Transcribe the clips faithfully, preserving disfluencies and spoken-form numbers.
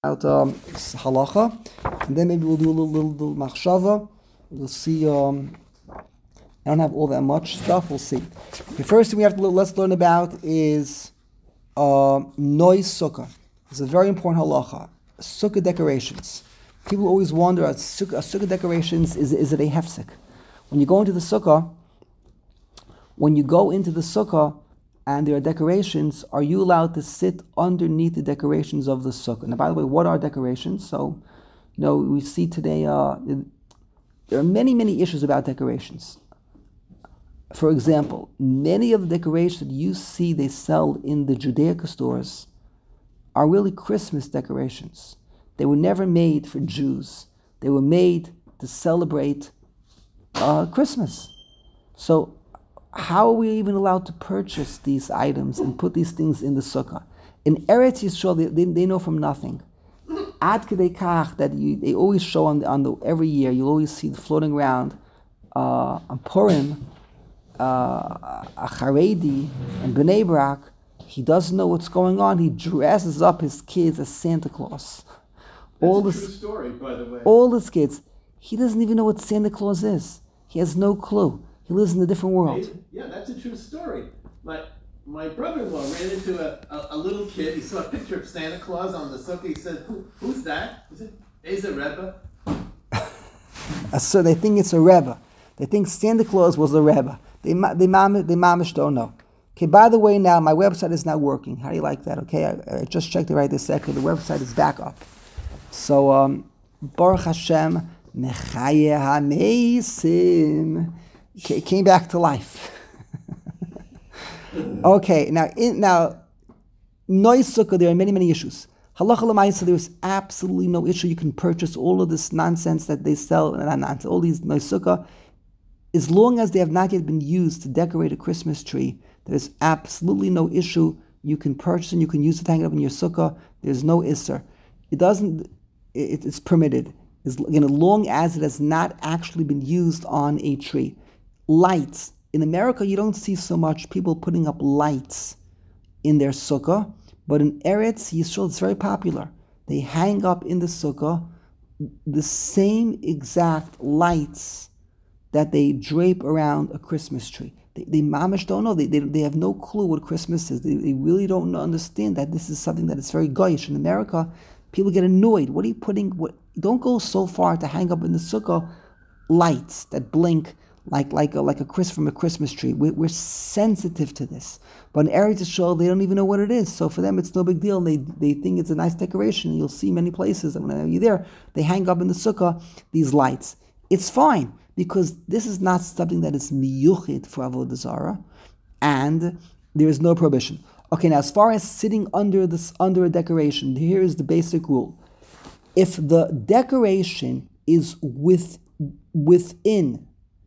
about um, halacha, and then maybe we'll do a little little, little machshava. We'll see. Um, I don't have all that much stuff. We'll see. The first thing we have to let's learn about is uh, noise sukkah. It's a very important halacha. Sukkah decorations. People always wonder: are sukkah, are sukkah decorations is is it a hefsek? When you go into the sukkah, when you go into the sukkah. And there are decorations, are you allowed to sit underneath the decorations of the sukkah? Now, by the way, what are decorations? So, you know, we see today, uh, there are many, many issues about decorations. For example, many of the decorations that you see they sell in the Judaica stores are really Christmas decorations. They were never made for Jews. They were made to celebrate uh, Christmas. So, how are we even allowed to purchase these items and put these things in the sukkah? In Eretz Yisrael, they, they, they know from nothing. Ad kedei kach that you, they always show on the, on the every year. You'll always see floating around uh, on Purim, uh, a Haredi and Bnei Brak. He doesn't know what's going on. He dresses up his kids as Santa Claus. That's all a the, true story, by the way. All his kids. He doesn't even know what Santa Claus is. He has no clue. He lives in a different world. Yeah, that's a true story. My my brother-in-law ran into a, a, a little kid. He saw a picture of Santa Claus on the sukkah. He said, Who, who's that? He said, Eza Rebbe. So they think it's a Rebbe. They think Santa Claus was a Rebbe. They, they, they mamish don't know. Okay, by the way, now my website is not working. How do you like that? Okay, I, I just checked it right this second. The website is back up. So, um, Baruch Hashem, Mechaye HaMeisim. Came back to life. Okay, now in, now noise sukkah, there are many many issues. Halacha l'maisa, there is absolutely no issue. You can purchase all of this nonsense that they sell, not nonsense, all these noise sukkah, as long as they have not yet been used to decorate a Christmas tree. There is absolutely no issue. You can purchase and you can use it to hang it up in your sukkah. There's no isser. It doesn't. It, it's permitted as you know, long as it has not actually been used on a tree. Lights. In America, you don't see so much people putting up lights in their sukkah, but in Eretz Yisrael, it's very popular. They hang up in the sukkah the same exact lights that they drape around a Christmas tree. They, they mamish don't know. They, they they have no clue what Christmas is. They, they really don't understand that this is something that is very goyish. In America, people get annoyed. What are you putting? What? Don't go so far to hang up in the sukkah lights that blink like like a, like a Chris from a Christmas tree. We're, we're sensitive to this. But in Eretz Yisrael, they don't even know what it is. So for them, it's no big deal. And they, they think it's a nice decoration. You'll see many places, and when you're there, they hang up in the sukkah these lights. It's fine, because this is not something that is miyuchid for Avodah Zarah, and there is no prohibition. Okay, now as far as sitting under this under a decoration, here is the basic rule. If the decoration is with within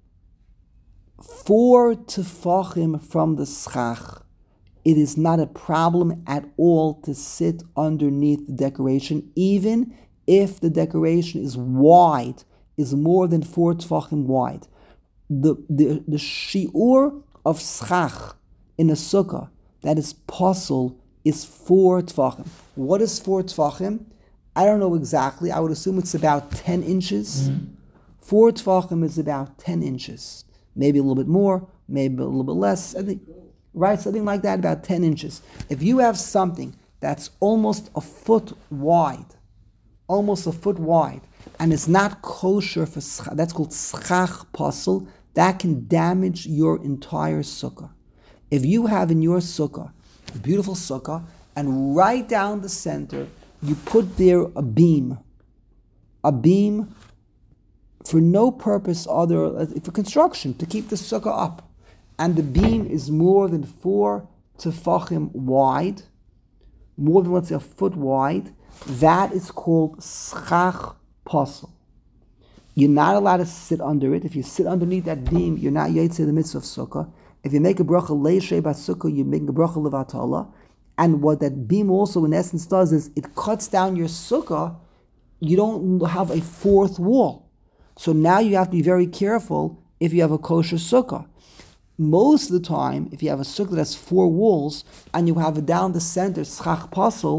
four tefachim from the schach, it is not a problem at all to sit underneath the decoration, even if the decoration is wide, is more than four tefachim wide. The, the, the shiur of schach in a sukkah that is possible is four tefachim. What is four tefachim? I don't know exactly. I would assume it's about ten inches. Mm-hmm. Four tefachim is about ten inches. Maybe a little bit more, maybe a little bit less. I think, right? Something like that, about ten inches. If you have something that's almost a foot wide, almost a foot wide, and it's not kosher for schach, that's called schach pasul, that can damage your entire sukkah. If you have in your sukkah, a beautiful sukkah, and right down the center, you put there a beam, a beam for no purpose other, for construction, to keep the sukkah up, and the beam is more than four tefachim wide, more than, let's say, a foot wide, that is called schach pasul. You're not allowed to sit under it. If you sit underneath that beam, you're not yaitzeh the mitzvah of sukkah. If you make a bracha leishrei bat sukkah, you're making a bracha levatala. And what that beam also, in essence, does is it cuts down your sukkah. You don't have a fourth wall. So now you have to be very careful if you have a kosher sukkah. Most of the time, if you have a sukkah that has four walls and you have it down the center, schach pasul,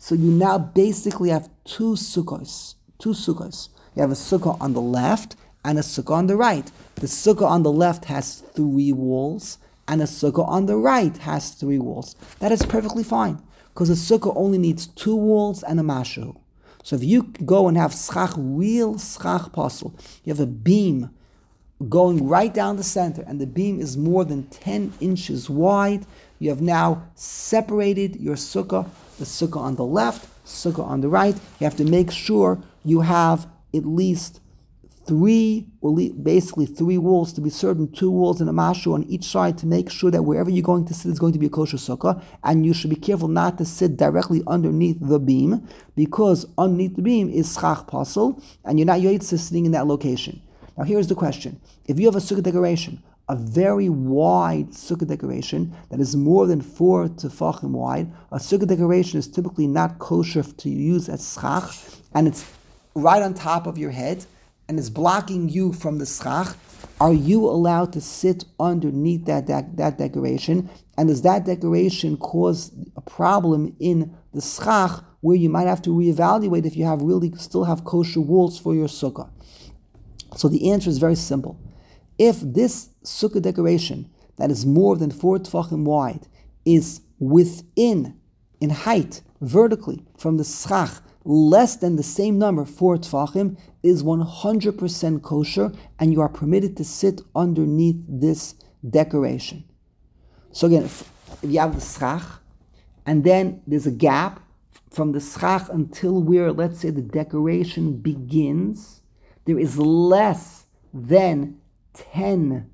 So you now basically have two sukkahs. Two sukkahs. You have a sukkah on the left and a sukkah on the right. The sukkah on the left has three walls, and a sukkah on the right has three walls. That is perfectly fine, because a sukkah only needs two walls and a mashu. So if you go and have schach, real schach pasul, you have a beam going right down the center, and the beam is more than ten inches wide, you have now separated your sukkah, the sukkah on the left, sukkah on the right. You have to make sure you have at least three, or basically three walls, to be certain, two walls and a mashu on each side, to make sure that wherever you're going to sit is going to be a kosher sukkah, and you should be careful not to sit directly underneath the beam, because underneath the beam is schach pasul, and you're not yotze sitting in that location. Now here's the question. If you have a sukkah decoration, a very wide sukkah decoration that is more than four tefachim wide, a sukkah decoration is typically not kosher to use as schach, and it's right on top of your head, and is blocking you from the schach. Are you allowed to sit underneath that, that, that decoration? And does that decoration cause a problem in the schach, where you might have to reevaluate if you have really still have kosher walls for your sukkah? So the answer is very simple. If this sukkah decoration that is more than four tefachim wide is within, in height, vertically, from the schach, less than the same number, four tefachim, is one hundred percent kosher, and you are permitted to sit underneath this decoration. So again, if, if you have the schach, and then there's a gap from the schach until where, let's say, the decoration begins, there is less than ten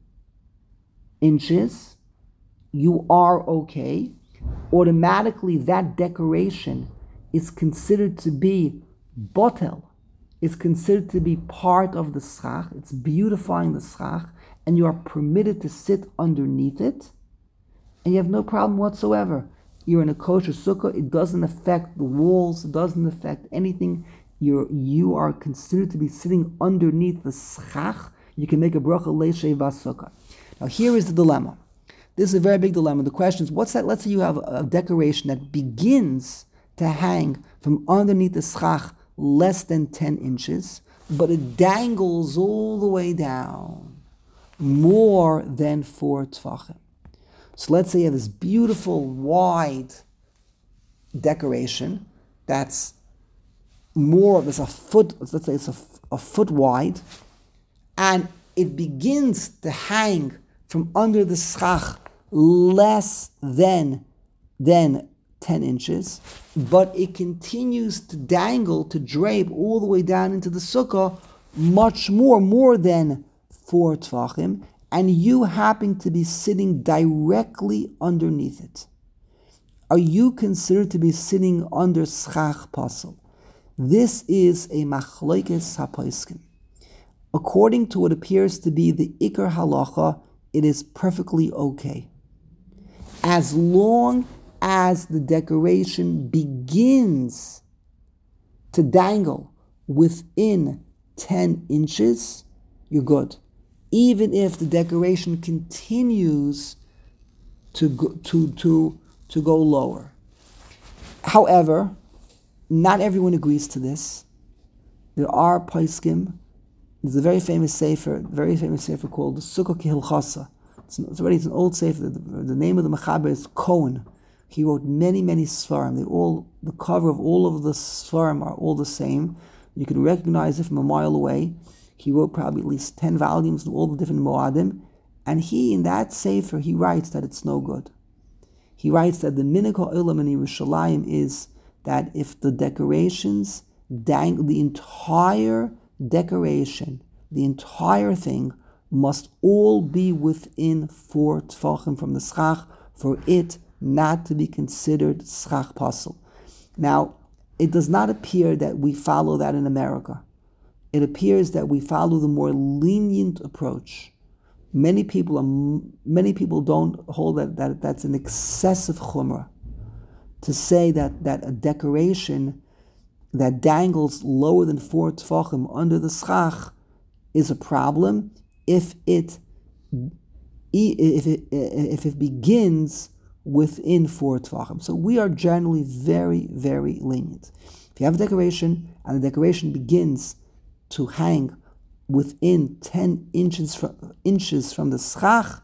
inches, you are okay. Automatically that decoration is considered to be botel, is considered to be part of the schach. It's beautifying the schach, and you are permitted to sit underneath it, and you have no problem whatsoever. You're in a kosher sukkah. It doesn't affect the walls. It doesn't affect anything. You're, you are considered to be sitting underneath the schach. You can make a bracha leishev b'sukkah. Now here is the dilemma. This is a very big dilemma. The question is, what's that? Let's say you have a decoration that begins to hang from underneath the schach less than ten inches, but it dangles all the way down more than four tefachim. So let's say you have this beautiful wide decoration that's more, there's a foot, let's say it's a, a foot wide, and it begins to hang from under the schach less than, than ten inches, but it continues to dangle, to drape all the way down into the sukkah, much more, more than four tefachim, and you happen to be sitting directly underneath it. Are you considered to be sitting under schach pasul? This is a machlokes haposkim. According to what appears to be the ikar halacha, it is perfectly okay, as long as the decoration begins to dangle within ten inches, you're good. Even if the decoration continues to go, to, to, to go lower. However, not everyone agrees to this. There are poskim. There's a very famous sefer, very famous sefer called the Sukkah Kehilchasa. It's, it's already it's an old sefer. The, the name of the Mechaber is Cohen. He wrote many, many svarim. They all, the cover of all of the svarim are all the same. You can recognize it from a mile away. He wrote probably at least ten volumes of all the different moadim, and he, in that sefer, he writes that it's no good. He writes that the minhag ha'olam in Yerushalayim is that if the decorations, dang, the entire decoration, the entire thing, must all be within four tefachim from the schach for it not to be considered schach pasul. Now, it does not appear that we follow that in America. It appears that we follow the more lenient approach. Many people are, many people don't hold that, that that's an excessive chumrah to say that, that a decoration that dangles lower than four tefachim under the schach is a problem if it if it if it begins within four tvachim. So we are generally very, very lenient. If you have a decoration and the decoration begins to hang within ten inches from, inches from the schach,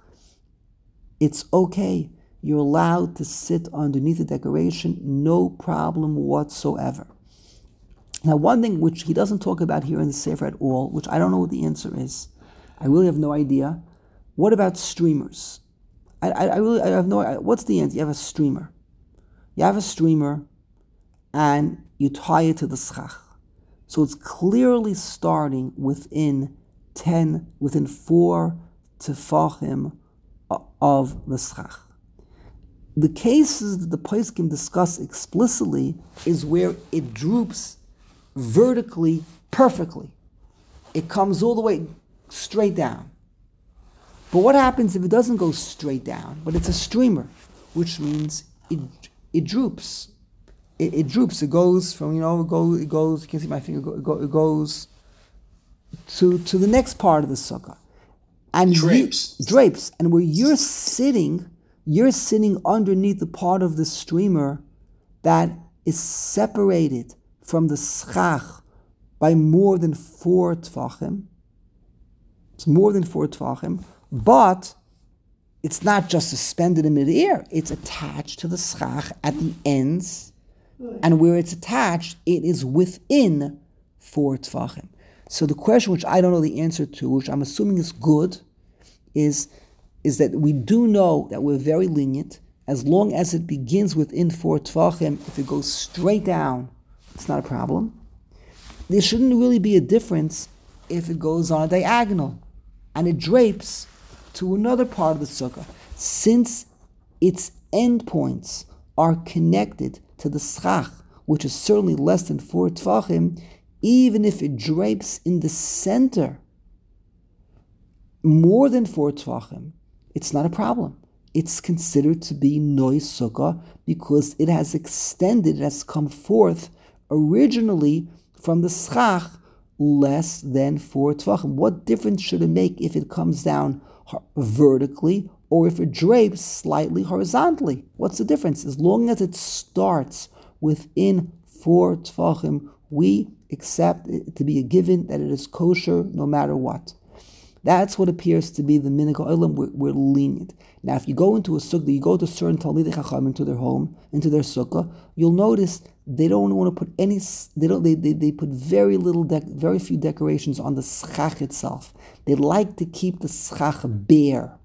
it's okay. You're allowed to sit underneath the decoration, no problem whatsoever. Now, one thing which he doesn't talk about here in the Sefer at all, which I don't know what the answer is, I really have no idea. What about streamers? I, I, I really I have no idea. What's the answer? You have a streamer. You have a streamer, and you tie it to the schach. So it's clearly starting within ten, within four tefachim of the schach. The cases that the poskim discuss explicitly is where it droops vertically, perfectly. It comes all the way straight down. But what happens if it doesn't go straight down, but it's a streamer, which means it it droops. It, it droops. It goes from, you know, it goes, it goes, you can see my finger, it, go, it goes to, to the next part of the sukkah. And drapes. You, drapes. And where you're sitting, you're sitting underneath the part of the streamer that is separated from the schach by more than four tvachim. It's more than four tvachim, but it's not just suspended in midair. It's attached to the schach at the ends, and where it's attached, it is within four tvachim. So the question, which I don't know the answer to, which I'm assuming is good, is, is that we do know that we're very lenient as long as it begins within four tvachim. If it goes straight down, it's not a problem. There shouldn't really be a difference if it goes on a diagonal and it drapes to another part of the sukkah. Since its endpoints are connected to the schach, which is certainly less than four tvachim, even if it drapes in the center more than four tvachim, it's not a problem. It's considered to be nois sukkah because it has extended, it has come forth originally from the schach less than four tvachim. What difference should it make if it comes down vertically or if it drapes slightly horizontally? What's the difference? As long as it starts within four tvachim, we accept it to be a given that it is kosher no matter what. That's what appears to be the minhag ha'olam. We're, we're lenient. Now, if you go into a sukkah, you go to certain Talmidei Chacham into their home, into their sukkah, you'll notice they don't want to put any. They don't. They they, they put very little, de- very few decorations on the schach itself. They like to keep the schach bare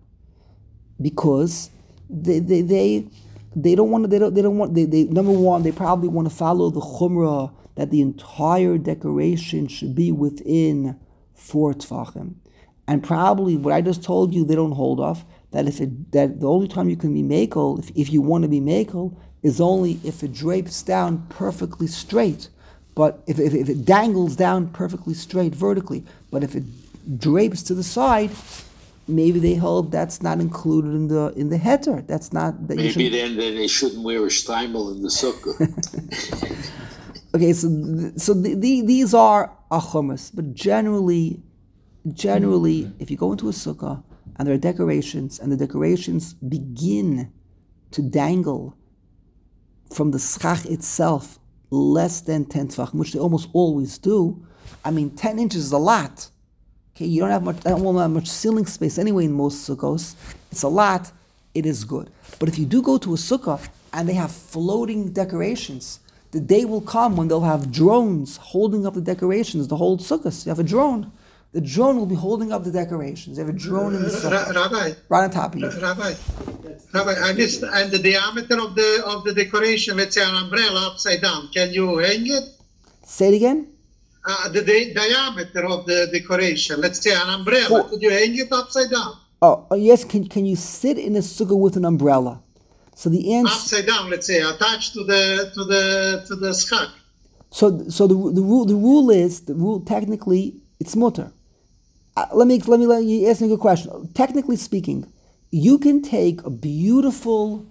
because they they they, they don't want to. They don't. They don't want. They, they number one, they probably want to follow the chumrah that the entire decoration should be within four tvachim. And probably what I just told you, they don't hold off. That if it, that the only time you can be makel, if, if you want to be makel, is only if it drapes down perfectly straight. But if, if if it dangles down perfectly straight vertically, but if it drapes to the side, maybe they hold that's not included in the in the heter. That's not that. Maybe then, then they shouldn't wear a steimel in the sukkah. Okay, so so the, the, these are achumas, but generally. Generally, if you go into a sukkah and there are decorations, and the decorations begin to dangle from the schach itself less than ten tvachim, which they almost always do. I mean, ten inches is a lot. Okay, you don't have much. I don't have much ceiling space anyway in most sukkahs. It's a lot. It is good. But if you do go to a sukkah and they have floating decorations, the day will come when they'll have drones holding up the decorations. The whole sukkahs, you have a drone. The drone will be holding up the decorations. They have a drone in the sukkah, Rabbi, right on top of you. Rabbi, Rabbi, and, this, and the diameter of the of the decoration, let's say an umbrella upside down, can you hang it? Say it again. Uh, the di- diameter of the decoration, let's say an umbrella, For, could you hang it upside down? Oh, oh yes. Can can you sit in a sukkah with an umbrella? So the answer upside down, let's say, attached to the to the to the schach. So so the the rule the rule is the rule technically it's mutter. Uh, let me let me let you ask me a good question. Technically speaking, you can take a beautiful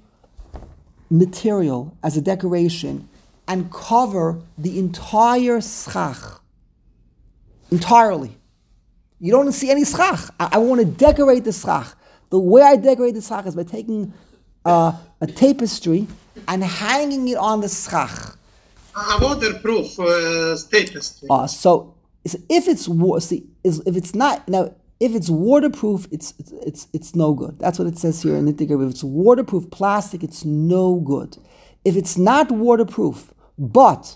material as a decoration and cover the entire schach entirely. You don't see any schach. I, I want to decorate the schach. The way I decorate the schach is by taking uh, a tapestry and hanging it on the schach. A waterproof uh, tapestry. Uh, so if it's wa- see, is if it's not now if it's waterproof, it's it's it's, it's no good. That's what it says here in Nittiger. If it's waterproof plastic, it's no good. If it's not waterproof, but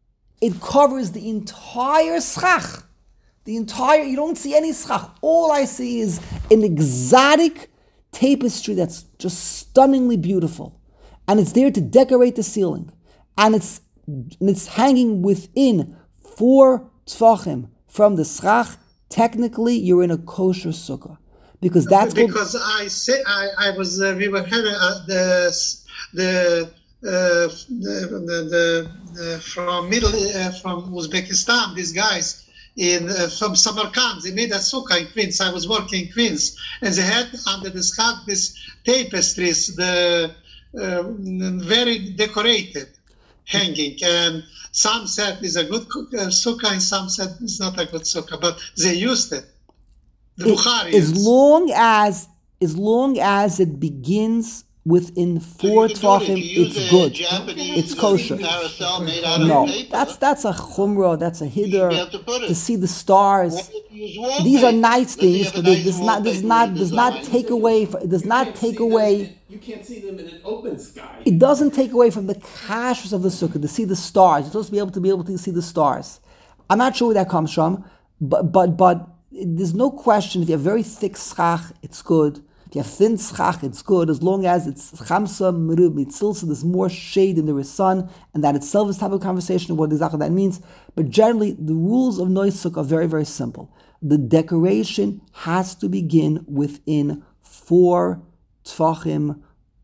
it covers the entire schach, the entire you don't see any schach. All I see is an exotic tapestry that's just stunningly beautiful, and it's there to decorate the ceiling, and it's and it's hanging within four tfachim from the schach. Technically, you're in a kosher sukkah because that's because called, I say I, I was uh, we were having uh, the the, uh, the, the, the the from middle uh, from Uzbekistan. These guys in uh, from Samarkand, they made a sukkah in Queens. I was working in Queens, and they had under the schach this tapestries, the uh, very decorated hanging, and some said it's a good uh, sukkah, and some said it's not a good sukkah, but they used it. The it- Bukharians. as long as as long as it begins within four tfachim, it's good. It's kosher. Carousel made out of No, paper. that's that's a chumrah. That's a You hiddur have to put it. to see the stars. Why don't you use wallpaper? These are nice Let's say things, you have a but it nice does not does wallpaper not does not design. take away. It does You not can't take see them away. in- You can't see them in an open sky. It doesn't take away from the kashrus of the sukkah to see the stars. You're supposed to be able to be able to see the stars. I'm not sure where that comes from, but but but there's no question. If you have very thick schach, it's good. If you have thin schach, it's good as long as it's chamsa merub mitzilsa. There's more shade and there is sun, and that itself is type of conversation of what exactly that means. But generally, the rules of noisuk are very very simple. The decoration has to begin within four tfachim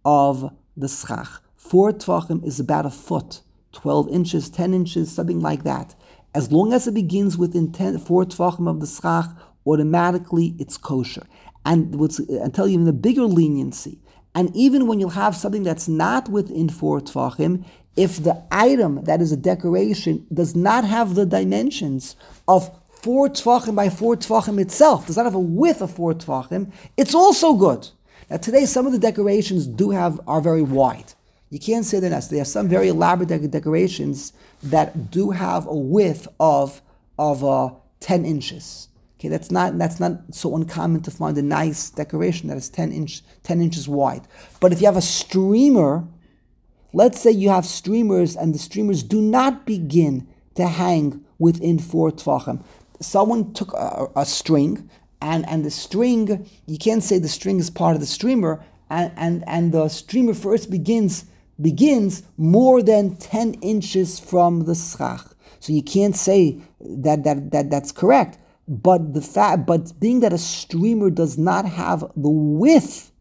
of the schach. Four tfachim is about a foot, twelve inches, ten inches, something like that. As long as it begins within ten, four tfachim of the schach, automatically it's kosher. And what's, I'll tell you even a bigger leniency. And even when you'll have something that's not within four tfachim, if the item that is a decoration does not have the dimensions of four tfachim by four tfachim itself, does not have a width of four tfachim, it's also good. Now today, some of the decorations do have are very wide. You can't say they're not. There are some very elaborate de- decorations that do have a width of of uh, ten inches. Okay, that's not that's not so uncommon to find a nice decoration that is ten inch ten inches wide. But if you have a streamer, let's say you have streamers and the streamers do not begin to hang within four tfachim. Someone took a, a string. And and the string, you can't say the string is part of the streamer, and, and, and the streamer first begins begins more than ten inches from the schach. So you can't say that that, that that's correct. But the fact, but being that a streamer does not have the width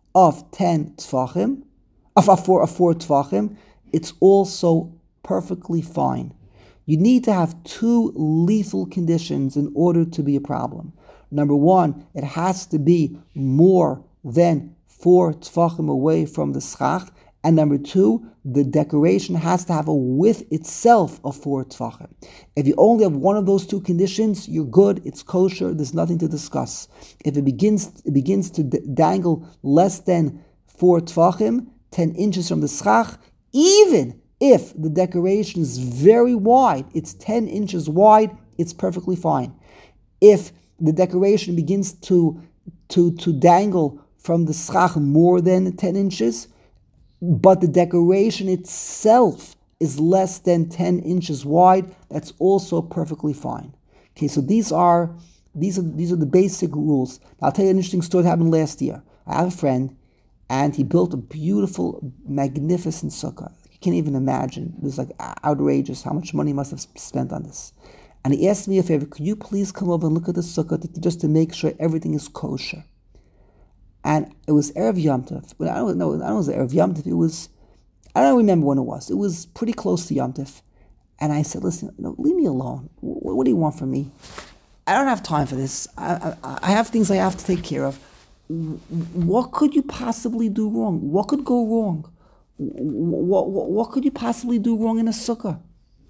of ten tfachim, of a four of four tfachim, it's also perfectly fine. You need to have two lethal conditions in order to be a problem. Number one, it has to be more than four tfachim away from the schach. And number two, the decoration has to have a width itself of four tfachim. If you only have one of those two conditions, you're good, it's kosher, there's nothing to discuss. If it begins it begins to d- dangle less than four tfachim, ten inches from the schach, even if the decoration is very wide, it's ten inches wide, it's perfectly fine. If the decoration begins to, to, to dangle from the schach more than ten inches, but the decoration itself is less than ten inches wide, that's also perfectly fine. Okay, so these are these are these are the basic rules. Now, I'll tell you an interesting story that happened last year. I have a friend, and he built a beautiful, magnificent sukkah. You can't even imagine. It was like outrageous how much money he must have spent on this. And he asked me a favor, could you please come over and look at the sukkah to, just to make sure everything is kosher? And it was Erev Yom Tov. Well, I don't know, I don't know if it was Erev Yom Tov. It was, I don't remember when it was. It was pretty close to Yom Tov. And I said, listen, you know, leave me alone. What, what do you want from me? I don't have time for this. I, I, I have things I have to take care of. What could you possibly do wrong? What could go wrong? What, what, what could you possibly do wrong in a sukkah?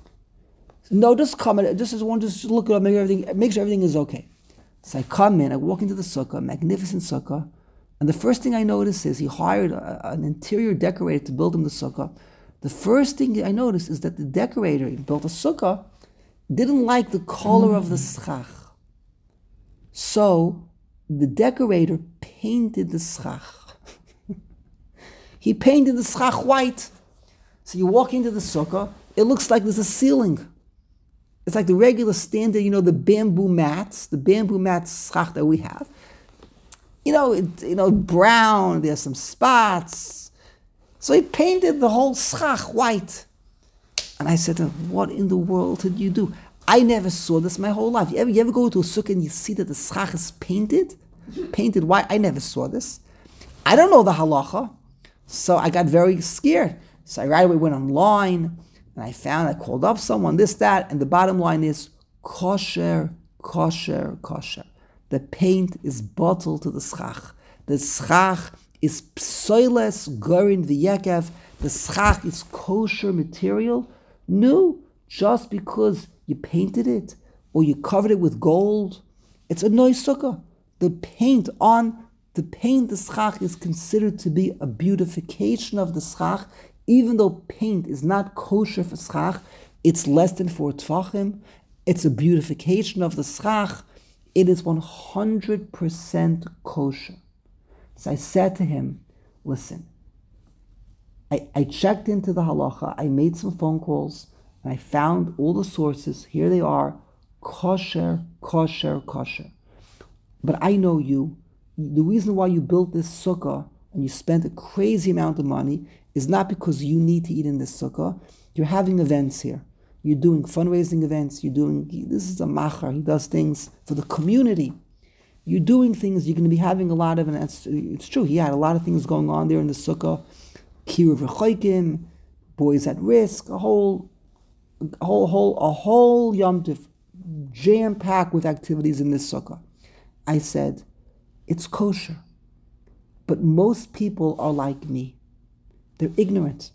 No, just come in. Just as one, just look it up, make everything, make sure everything is okay. So I come in, I walk into the sukkah, magnificent sukkah, And the first thing I noticed is he hired a, an interior decorator to build him the sukkah. The first thing I noticed is that the decorator, he built a sukkah, didn't like the color of the schach. So the decorator painted the schach. He painted the schach white. So you walk into the sukkah, it looks like there's a ceiling. It's like the regular standard, you know, the bamboo mats, the bamboo mats schach that we have. You know, it, you know, brown, there's some spots. So he painted the whole schach white. And I said to him, what in the world did you do? I never saw this my whole life. You ever, you ever go to a sukkah and you see that the schach is painted? Painted white? I never saw this. I don't know the halacha. So I got very scared. So I right away went online and I found, I called up someone, this, that, and the bottom line is kosher, kosher, kosher. The paint is bottled to the schach. The schach is psoiles gorin v'yekev. The schach is kosher material. No, just because you painted it or you covered it with gold, it's a noy sukkah. The paint on the paint the schach is considered to be a beautification of the schach, even though paint is not kosher for schach. It's less than four tvachim. It's a beautification of the schach. It is one hundred percent kosher. So I said to him, listen, I, I checked into the halacha, I made some phone calls, and I found all the sources. Here they are, kosher, kosher, kosher. But I know you. The reason why you built this sukkah and you spent a crazy amount of money is not because you need to eat in this sukkah. You're having events here. You're doing fundraising events. You're doing, this is a machar. He does things for the community. You're doing things, you're going to be having a lot of, and it's, it's true, he had a lot of things going on there in the sukkah. Kiruv Rechoikim, boys at risk, a whole, a whole, whole, a whole Yom Tov, jam-packed with activities in this sukkah. I said, it's kosher. But most people are like me. They're ignorant.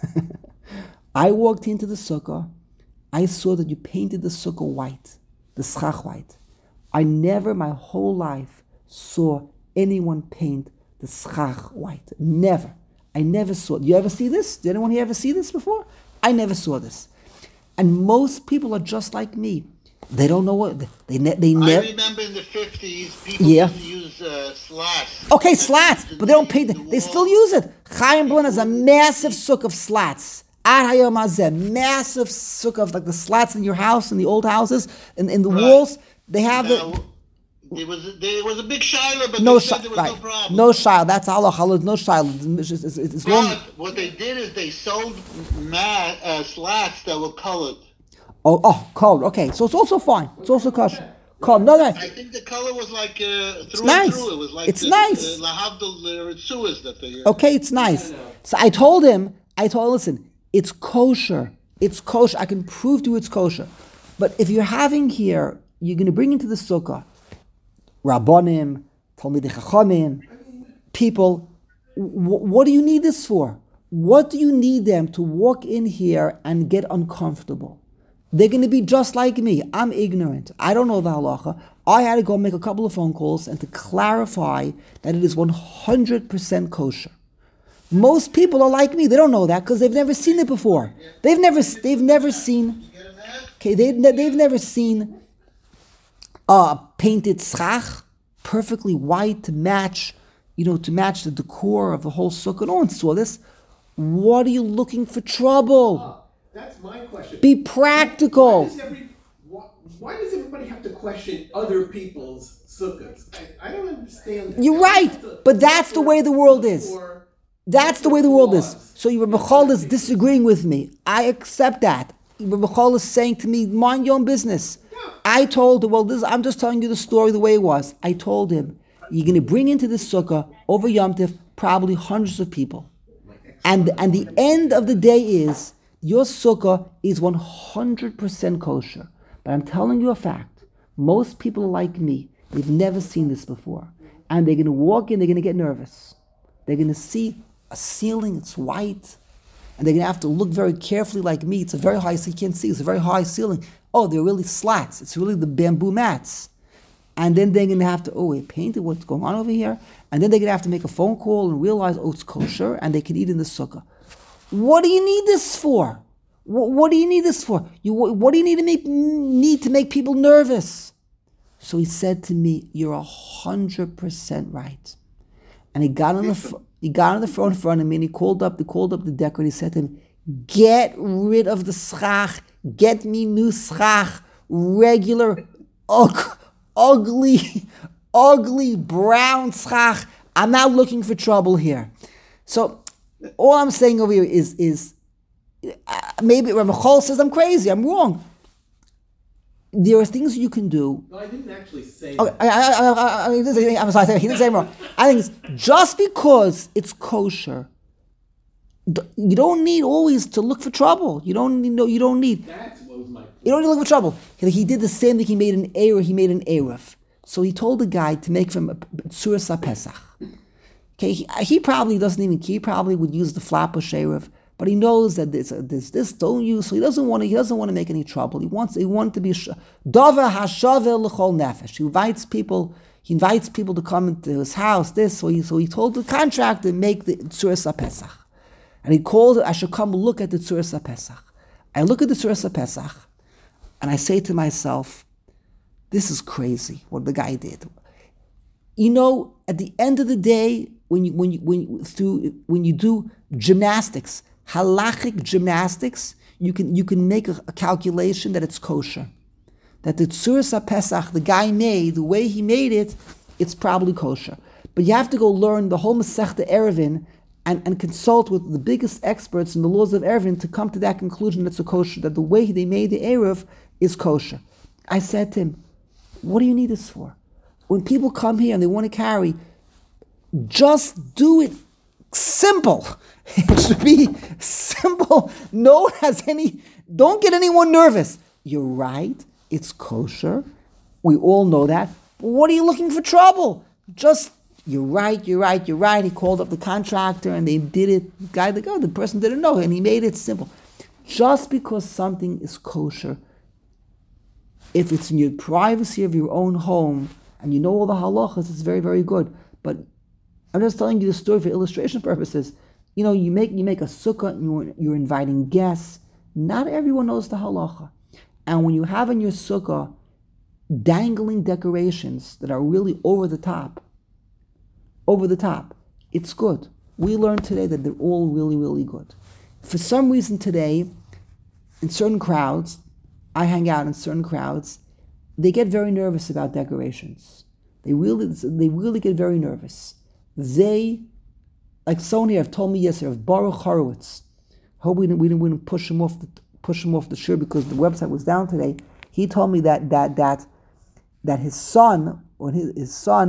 I walked into the sukkah. I saw that you painted the sukkah white, the schach white. I never, my whole life, saw anyone paint the schach white. Never. I never saw it. You ever see this? Did anyone here ever see this before? I never saw this. And most people are just like me. They don't know what, they ne- they I never... remember in the fifties, people Yeah. didn't use uh, slats. Okay, slats, but they don't paint it. They still use it. Chaim Blin has a massive sukkah of slats. Ad hayom hazeh, massive sukkah of like the slats in your house, in the old houses, in, in the Right. walls. They have Now, the... there was there was a big shiloh, but No they said shayla, there was right? no problem. No shayla. That's Allah. Halal. No shayla. It's, it's, it's long. But what they did is they sold mat, uh, slats that were colored. Oh, oh, cold. Okay, so it's also fine. It's also kosher. Cold. No, no. I think the color was like uh, through nice. and through. It was like It's the, nice. the lahavdil uh, sewers that they. Uh, Okay, it's nice. So I told him. I told him, listen, it's kosher. It's kosher. I can prove to you it's kosher. But if you're having here, you're going to bring into the sukkah Rabbonim, Talmidei Chachamim, people. W- what do you need this for? What do you need them to walk in here and get uncomfortable? They're going to be just like me. I'm ignorant. I don't know the halacha. I had to go make a couple of phone calls and to clarify that it is one hundred percent kosher. Most people are like me. They don't know that because they've never seen it before. They've never, they've never seen. Okay, they, they've never seen a painted schach, perfectly white to match, you know, to match the decor of the whole sukkah. No one saw this. What are you looking for trouble? That's my question. Be practical. Why does, every, why, why does everybody have to question other people's sukkahs? I, I don't understand that. You're They right, have to but that's the look way the world for- is. for- That's the way the world is. So Rabbi Michal is disagreeing with me. I accept that. Rabbi Michal is saying to me, mind your own business. I told him, well, this, I'm just telling you the story the way it was. I told him, you're going to bring into this sukkah over Yom Tov probably hundreds of people. And, and the end of the day is, your sukkah is one hundred percent kosher. But I'm telling you a fact. Most people are like me. They've never seen this before. And they're going to walk in, they're going to get nervous. They're going to see a ceiling, it's white. And they're going to have to look very carefully like me. It's a very high, so you can't see, it's a very high ceiling. Oh, they're really slats. It's really the bamboo mats. and then they're going to have to, oh, it painted, what's going on over here? And then they're going to have to make a phone call and realize, oh, it's kosher, and they can eat in the sukkah. What do you need this for? What, what do you need this for? You, what, what do you need to make need to make people nervous? So he said to me, you're a hundred percent right. And he got on the fr- he got on the phone in front of me, and he called up, he called up the decorator. He said to him, get rid of the schach, get me new schach, regular, ug- ugly, ugly brown schach. I'm not looking for trouble here. So all I'm saying over here is, is uh, maybe Rabbi Chol says I'm crazy, I'm wrong. There are things you can do. No, I didn't actually say Okay, that. I, I, I, I, I, I'm sorry, he didn't say it wrong. I think it's just because it's kosher, you don't need always to look for trouble. You don't need, no, you don't need. That's what was my point. You don't need to look for trouble. He, he did the same thing. He made an eruv. He made an eruv. So he told the guy to make from tzuras HaPesach. Okay, he, he probably doesn't even care. He probably would use the flatbush eruv, but he knows that there's, there's this don't use. So he doesn't want to. He doesn't want to make any trouble. He wants. He wants to be davar hashavel l'chol nefesh. He invites people. He invites people to come into his house. This. So he so he told the contractor to make the tzuras HaPesach. And he called it, I should come look at the Tzuras HaPesach. I look at the Tzuras HaPesach, and I say to myself, this is crazy, what the guy did. You know, at the end of the day, when you when you when you, through, when you do gymnastics, halachic gymnastics, you can you can make a, a calculation that it's kosher. That the Tzuras HaPesach, the guy made, the way he made it, it's probably kosher. But you have to go learn the whole Masechta Eruvin, And, and consult with the biggest experts in the laws of Eruvin to come to that conclusion that it's a kosher, that the way they made the eruv is kosher. I said to him, what do you need this for? When people come here and they want to carry, just do it simple. It should be simple. No one has any, don't get anyone nervous. You're right, it's kosher. We all know that. But what are you looking for trouble? Just You're right, you're right, you're right. He called up the contractor and they did it. The guy, the guy, the person didn't know, and he made it simple. Just because something is kosher, if it's in your privacy of your own home and you know all the halachas, it's very, very good. But I'm just telling you the story for illustration purposes. You know, you make you make a sukkah and you're, you're inviting guests. Not everyone knows the halacha. And when you have in your sukkah dangling decorations that are really over the top, over the top, it's good. We learned today that they're all really, really good. For some reason today, in certain crowds, I hang out in certain crowds, they get very nervous about decorations. They really, they really get very nervous. They, like someone here told me yesterday, of Baruch Horowitz. I hope we didn't, we didn't, we didn't push him off the push him off the shir because the website was down today. He told me that that that that his son, when his, his son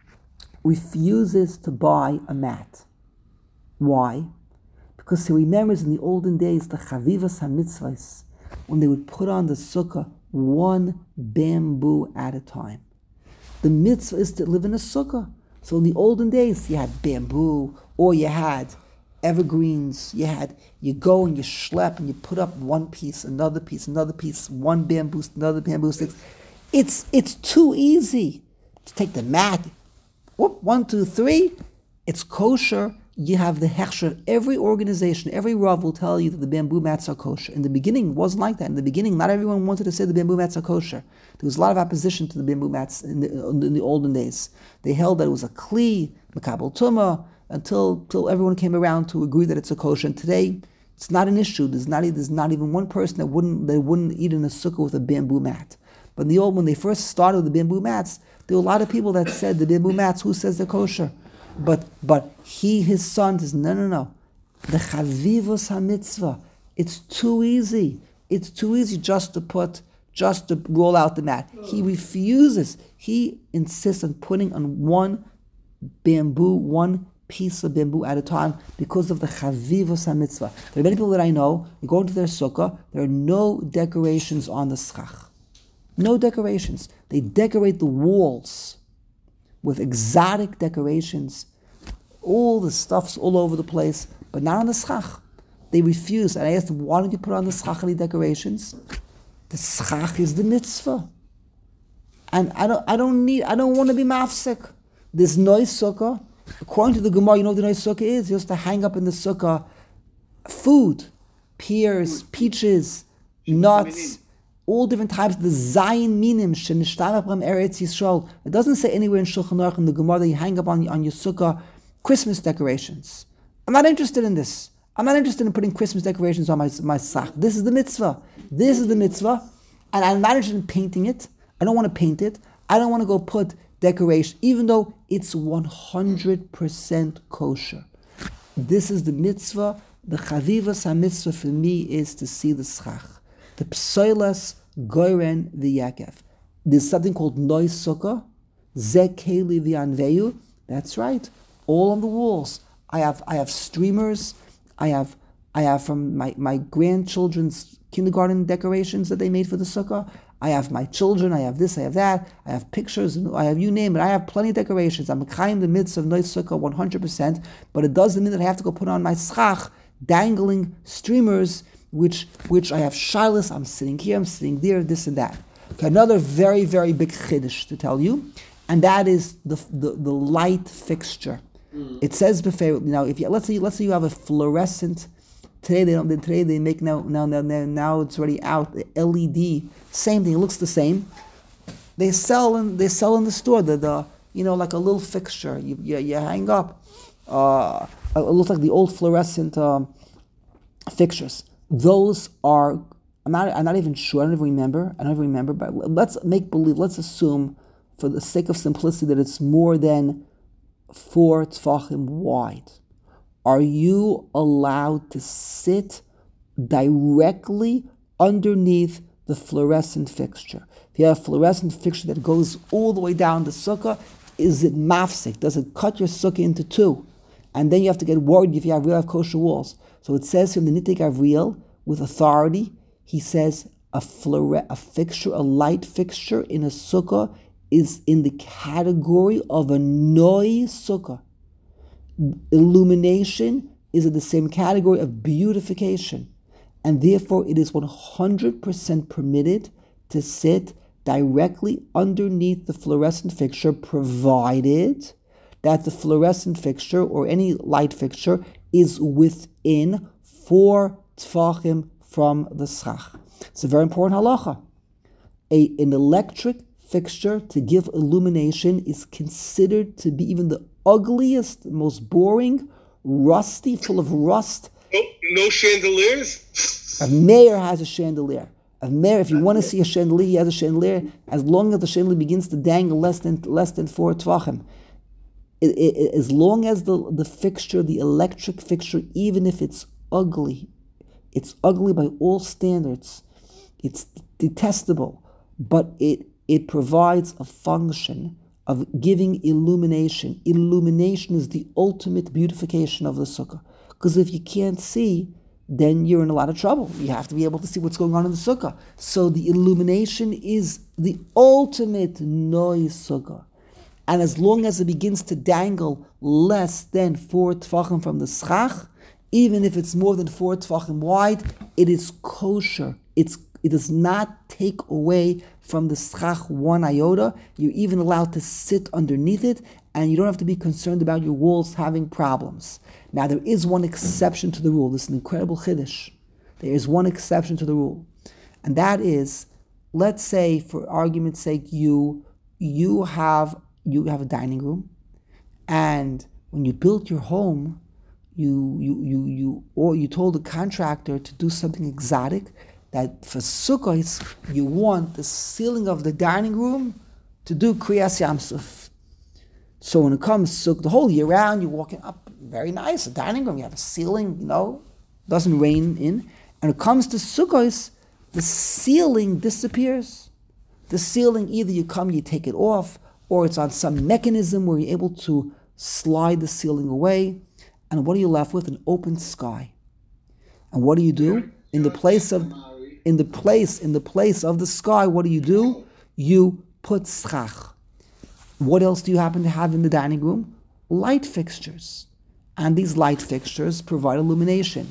refuses to buy a mat. Why? Because he remembers in the olden days the chavivas hamitzvahs, when they would put on the sukkah one bamboo at a time. The mitzvah is to live in a sukkah. So in the olden days, you had bamboo, or you had evergreens. You had you go and you schlep and you put up one piece, another piece, another piece, one bamboo, another bamboo sticks. It's it's too easy to take the mat. Whoop, one, two, three, it's kosher. You have the hechsher. Every organization, every rav will tell you that the bamboo mats are kosher. In the beginning, it wasn't like that. In the beginning, not everyone wanted to say the bamboo mats are kosher. There was a lot of opposition to the bamboo mats in the, in the olden days. They held that it was a kli, makabel tumah, until, until everyone came around to agree that it's a kosher. And today, it's not an issue. There's not, there's not even one person that wouldn't, that wouldn't eat in a sukkah with a bamboo mat. But in the old, when they first started with the bamboo mats, there were a lot of people that said the bamboo mats, who says they're kosher? But but he, his son, says, no, no, no. The chavivos hamitzvah, it's too easy. It's too easy just to put, just to roll out the mat. He refuses. He insists on putting on one bamboo, one piece of bamboo at a time because of the chavivos hamitzvah. There are many people that I know, you go into their sukkah, there are no decorations on the schach. No decorations. They decorate the walls with exotic decorations. All the stuff's all over the place, but not on the schach. They refuse. And I asked them, why don't you put on the schach any decorations? The schach is the mitzvah. and I don't I don't need I don't want to be mafsik. This noise sukkah, according to the Gemara, you know what the noise sukkah is? Just to hang up in the sukkah food, pears, peaches, nuts, all different types. The zayin minim shenishtam abram eretz Yisrael. It doesn't say anywhere in Shulchan Aruch in the Gemara that you hang up on on your sukkah Christmas decorations. I'm not interested in this. I'm not interested in putting Christmas decorations on my my sach. This is the mitzvah. This is the mitzvah, and I'm not interested in painting it. I don't want to paint it. I don't want to go put decoration, even though it's one hundred percent kosher. This is the mitzvah. The chavivas ha-mitzvah for me is to see the schach. The psoilas goyren v'yakev. There's something called nois sukkah. Ze keli v'anveyu. That's right. All on the walls. I have I have streamers. I have I have from my, my grandchildren's kindergarten decorations that they made for the sukkah. I have my children, I have this, I have that, I have pictures, I have you name it, I have plenty of decorations. I'm in the midst of Nois Sukkah one hundred percent, but it doesn't mean that I have to go put on my schach, dangling streamers, which which I have shilas, I'm sitting here, I'm sitting there, this and that. Okay, another very, very big chiddush to tell you, and that is the the, the light fixture. Mm. It says before, now if you let's say let's say you have a fluorescent. Today they don't. Today they make now now now now it's already out. The L E D, same thing. It looks the same. They sell in they sell in the store the, the you know like a little fixture. You you, you hang up. Uh, it looks like the old fluorescent um, fixtures. Those are. I'm not. I'm not even sure. I don't even remember. I don't even remember. But let's make believe. Let's assume, for the sake of simplicity, that it's more than four tefachim wide. Are you allowed to sit directly underneath the fluorescent fixture? If you have a fluorescent fixture that goes all the way down the sukkah, is it mafsik? Does it cut your sukkah into two? And then you have to get worried if you have real have kosher walls. So it says from the Nitei Gavriel, with authority, he says a fluore- a fixture, a light fixture in a sukkah is in the category of a noi sukkah. Illumination is in the same category of beautification, and therefore it is one hundred percent permitted to sit directly underneath the fluorescent fixture, provided that the fluorescent fixture or any light fixture is within four tefachim from the schach. It's a very important halacha. A, an electric fixture to give illumination is considered to be even the ugliest, most boring, rusty, full of rust. No, no chandeliers? A mayor has a chandelier. A mayor, if you want to see a chandelier, he has a chandelier. As long as the chandelier begins to dangle less than less than four tvachim, it, it, as long as the the fixture, the electric fixture, even if it's ugly, it's ugly by all standards. It's detestable, but it it provides a function of giving illumination. Illumination is the ultimate beautification of the sukkah. Because if you can't see, then you're in a lot of trouble. You have to be able to see what's going on in the sukkah. So the illumination is the ultimate noise sukkah. And as long as it begins to dangle less than four tefachim from the schach, even if it's more than four tefachim wide, it is kosher. It's It does not take away from the schach one iota. You're even allowed to sit underneath it, and you don't have to be concerned about your walls having problems. Now, there is one exception to the rule. This is an incredible chiddush. There is one exception to the rule, and that is, let's say, for argument's sake, you you have you have a dining room, and when you built your home, you you you you or you told the contractor to do something exotic. That for sukkahs, you want the ceiling of the dining room to do kriyas yamsuf. So when it comes to the whole year round, you're walking up, very nice, a dining room, you have a ceiling, you know, doesn't rain in. And when it comes to sukkahs, the ceiling disappears. The ceiling, either you come, you take it off, or it's on some mechanism where you're able to slide the ceiling away. And what are you left with? An open sky. And what do you do? In the place of In the place, in the place of the sky, what do you do? You put schach. What else do you happen to have in the dining room? Light fixtures. And these light fixtures provide illumination.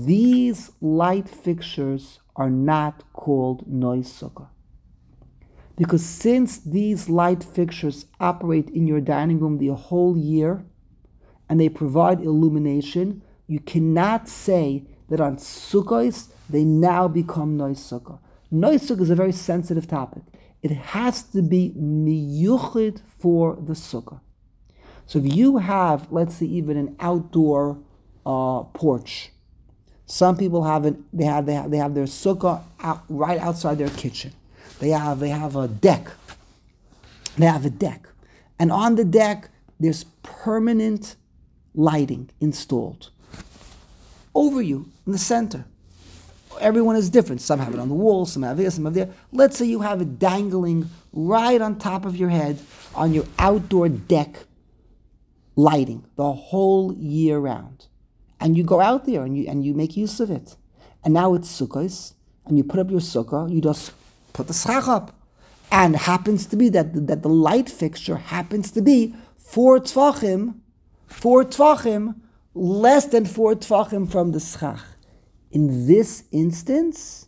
These light fixtures are not called noise sukkah. Because since these light fixtures operate in your dining room the whole year and they provide illumination, you cannot say that on Sukkot they now become Nois Sukkah. Nois Sukkah is a very sensitive topic. It has to be miyuchid for the Sukkah. So if you have, let's say, even an outdoor uh, porch, some people have it. They have they have they have their Sukkah out, right outside their kitchen. They have they have a deck. They have a deck, and on the deck there's permanent lighting installed over you in the center. Everyone is different. Some have it on the wall, some have here, some have there. Let's say you have it dangling right on top of your head on your outdoor deck, lighting the whole year round. And you go out there and you and you make use of it. And now it's Sukkot, and you put up your Sukkah, you just put the schach up. And it happens to be that, that the light fixture happens to be four tfachim, four tfachim, less than four tfachim from the schach. In this instance,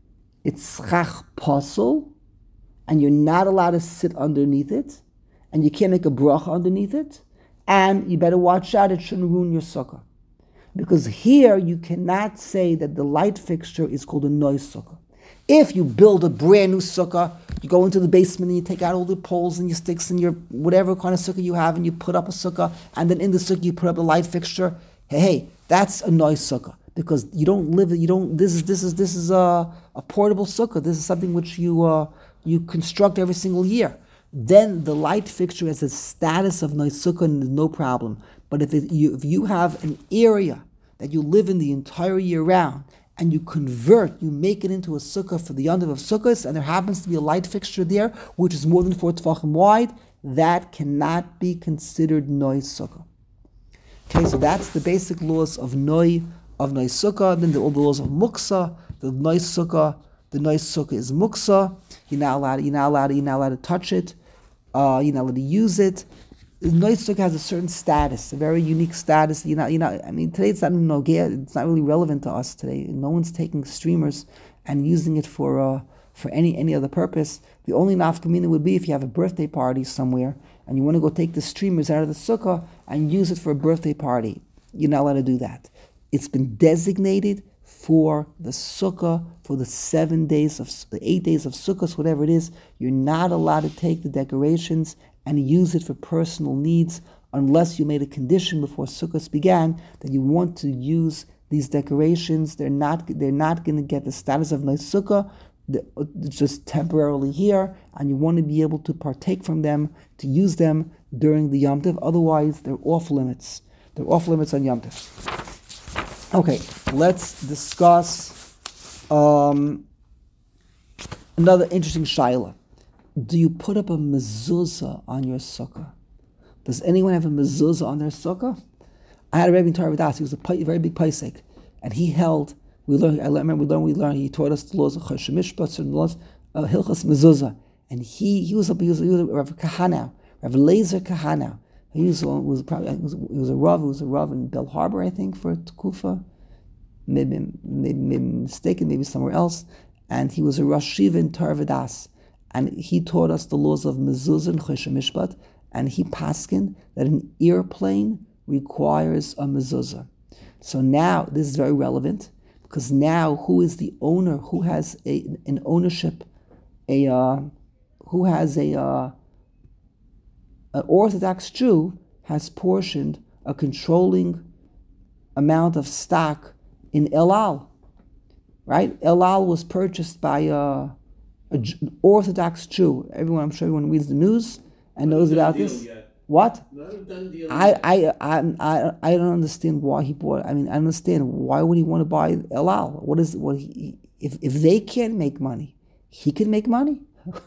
it's schach pasul, and you're not allowed to sit underneath it, and you can't make a bracha underneath it, and you better watch out, it shouldn't ruin your sukkah. Because here you cannot say that the light fixture is called a nois sukkah. If you build a brand new sukkah, you go into the basement and you take out all the poles and your sticks and your whatever kind of sukkah you have, and you put up a sukkah, and then in the sukkah you put up a light fixture. Hey, hey, that's a nois sukkah. Because you don't live, you don't. This is this is this is a, a portable sukkah. This is something which you uh, you construct every single year. Then the light fixture has a status of nois sukkah, and there's no problem. But if it, you if you have an area that you live in the entire year round, and you convert, you make it into a sukkah for the yontiv of sukkahs, and there happens to be a light fixture there which is more than four tefachim wide, that cannot be considered nois sukkah. Okay, so that's the basic laws of noi. Of Nois Sukkah, then the, all the laws of Muksa, the Nois Sukkah, the Nois Sukkah is Muksa, you're not allowed, you're not allowed, you're not allowed to touch it, uh, you're not allowed to use it. The Nois Sukkah has a certain status, a very unique status. You're not, you're not, I mean, today it's not nogea, it's not really relevant to us today. No one's taking streamers and using it for uh, for any any other purpose. The only nafkamina would be if you have a birthday party somewhere and you want to go take the streamers out of the Sukkah and use it for a birthday party. You're not allowed to do that. It's been designated for the sukkah, for the seven days of the eight days of sukkahs, whatever it is. You're not allowed to take the decorations and use it for personal needs unless you made a condition before sukkahs began that you want to use these decorations. They're not they're not going to get the status of nice sukkah. They're just temporarily here, and you want to be able to partake from them, to use them during the Yom Tov. Otherwise, they're off limits. They're off limits on Yom Tov. Okay, let's discuss um, another interesting shaila. Do you put up a mezuzah on your sukkah? Does anyone have a mezuzah on their sukkah? I had a Rebbe in Torah Vodaas. He was a very big paisek, and he held. We learned. I remember we learned. We learned. He taught us the laws of Choshen Mishpat, certain laws, uh, Hilchas mezuzah, and he he was a he was a, he was a Rav Kahana, Rav Lezer Kahana. He was, was probably he was, he was a rav. He was a rav in Bell Harbor, I think, for Tkufa. Maybe, maybe, maybe mistaken, maybe somewhere else. And he was a Rosh Shiva in Torah Vodaas, and he taught us the laws of mezuzah and Choshen Mishpat. And he paskined that an airplane requires a mezuzah. So now this is very relevant because now who is the owner? Who has a an ownership? A uh, who has a uh, An Orthodox Jew has portioned a controlling amount of stock in El Al, right? El Al was purchased by a, a Orthodox Jew. Everyone, I'm sure everyone reads the news and knows about this. Yet. What? Not a done deal I, yet. I, I, I, I don't understand why he bought it. I mean, I understand why would he want to buy El Al? What is what he? If if they can't make money, he can make money.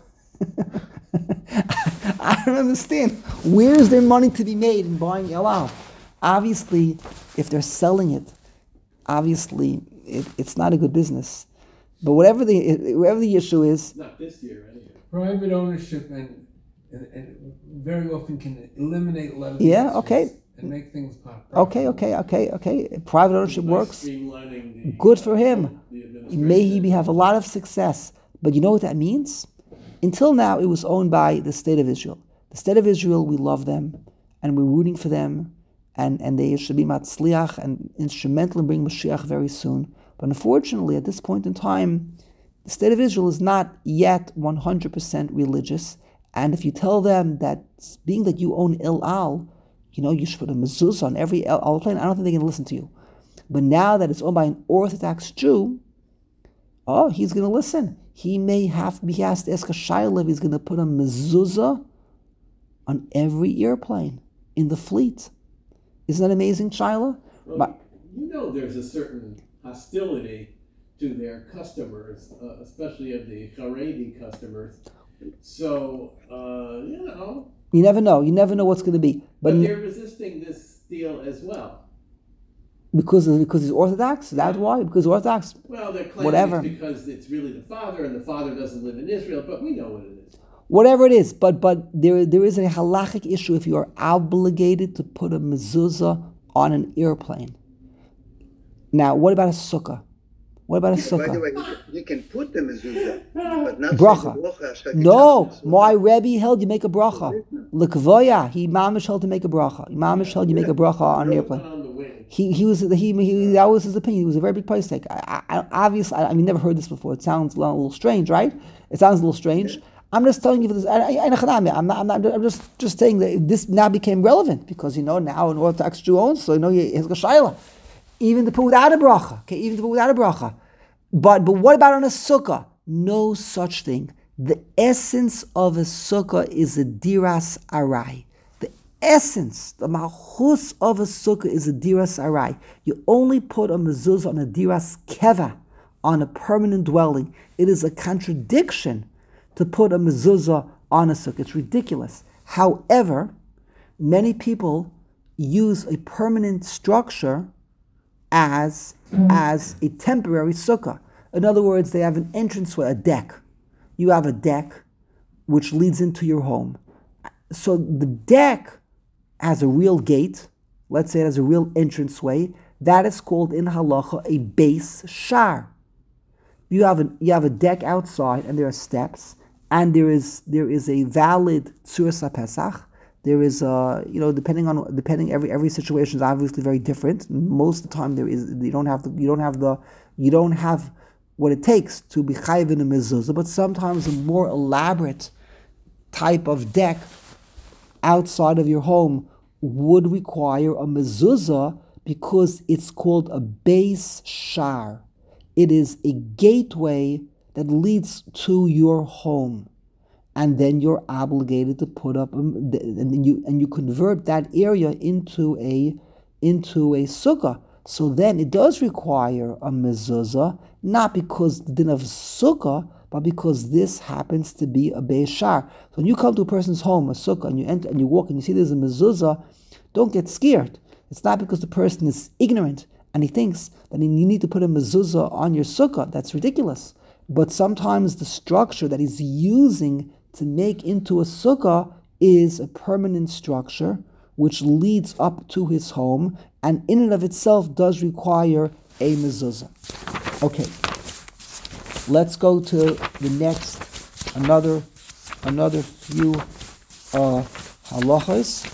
I don't understand. Where is there money to be made in buying El Al? Obviously, if they're selling it, obviously it, it's not a good business. But whatever the whatever the issue is, not this year anyway. Private ownership and, and, and very often can eliminate a lot of yeah, okay, and make things pop. Okay, okay, okay, okay. Private ownership works. The, good for him. May he have a lot of success. But you know what that means? Until now, it was owned by the state of Israel. The state of Israel, we love them, and we're rooting for them, and, and they should be matzliach and instrumental in bringing Mashiach very soon. But unfortunately, at this point in time, the state of Israel is not yet one hundred percent religious. And if you tell them that, being that you own El Al, you know, you should put a mezuzah on every El Al plane, I don't think they're going to listen to you. But now that it's owned by an Orthodox Jew, oh, he's going to listen. He may have, he has to ask a shayla if he's going to put a mezuzah on every airplane in the fleet. Isn't that amazing, shayla? Well, But, you know there's a certain hostility to their customers, uh, especially of the Haredi customers. So, uh, you know. you never know. You never know what's going to be. But, But they're resisting this deal as well. because of, because he's Orthodox? Is that why? Because Orthodox? Well, they're claiming Whatever. it's because it's really the father, and the father doesn't live in Israel, but we know what it is. Whatever it is. But but there there is a halachic issue if you are obligated to put a mezuzah on an airplane. Now, what about a sukkah? What about a By the sukkah? way, you can, you can put the mezuzah, but not Bracha. say the bracha. Shekhet No, Shabbos. my Rebbe held you make a bracha. L'kvoya, he mamish held to make a bracha. He mamish held you make a bracha on an airplane. On the wing. He he was he, he that was his opinion. He was a very big price tag. I, I, obviously, I, I mean, never heard this before. It sounds a little strange, right? It sounds a little strange. I'm just telling you for this. I, I, I'm not. I'm not. I'm just just saying that this now became relevant because you know now an Orthodox Jew owns, so you know he has a shayla. Even to put without a bracha, okay. Even to put without a bracha. But but what about on a sukkah? No such thing. The essence of a sukkah is a diras arai. The essence, the malchus of a sukkah is a diras arai. You only put a mezuzah on a diras keva, on a permanent dwelling. It is a contradiction to put a mezuzah on a sukkah. It's ridiculous. However, many people use a permanent structure as as a temporary sukkah. In other words, they have an entranceway, a deck. You have a deck which leads into your home. So the deck has a real gate. Let's say it has a real entranceway. That is called in halacha a base shar. You have a you have a deck outside, and there are steps, and there is there is a valid tzuras pesach. There is a you know depending on depending every every situation is obviously very different. Most of the time there is you don't have the you don't have the you don't have what it takes to be chayiv in a mezuzah, but sometimes a more elaborate type of deck outside of your home would require a mezuzah because it's called a base shar. It is a gateway that leads to your home, and then you're obligated to put up, a, and then you and you convert that area into a into a sukkah. So then it does require a mezuzah, not because the din of sukkah, but because this happens to be a beis shar. So when you come to a person's home, a sukkah, and you enter and you walk and you see there's a mezuzah, don't get scared. It's not because the person is ignorant and he thinks that you need to put a mezuzah on your sukkah. That's ridiculous. But sometimes the structure that he's using to make into a sukkah is a permanent structure which leads up to his home, and in and of itself does require a mezuzah. Okay, let's go to the next, another, another few uh, halachas.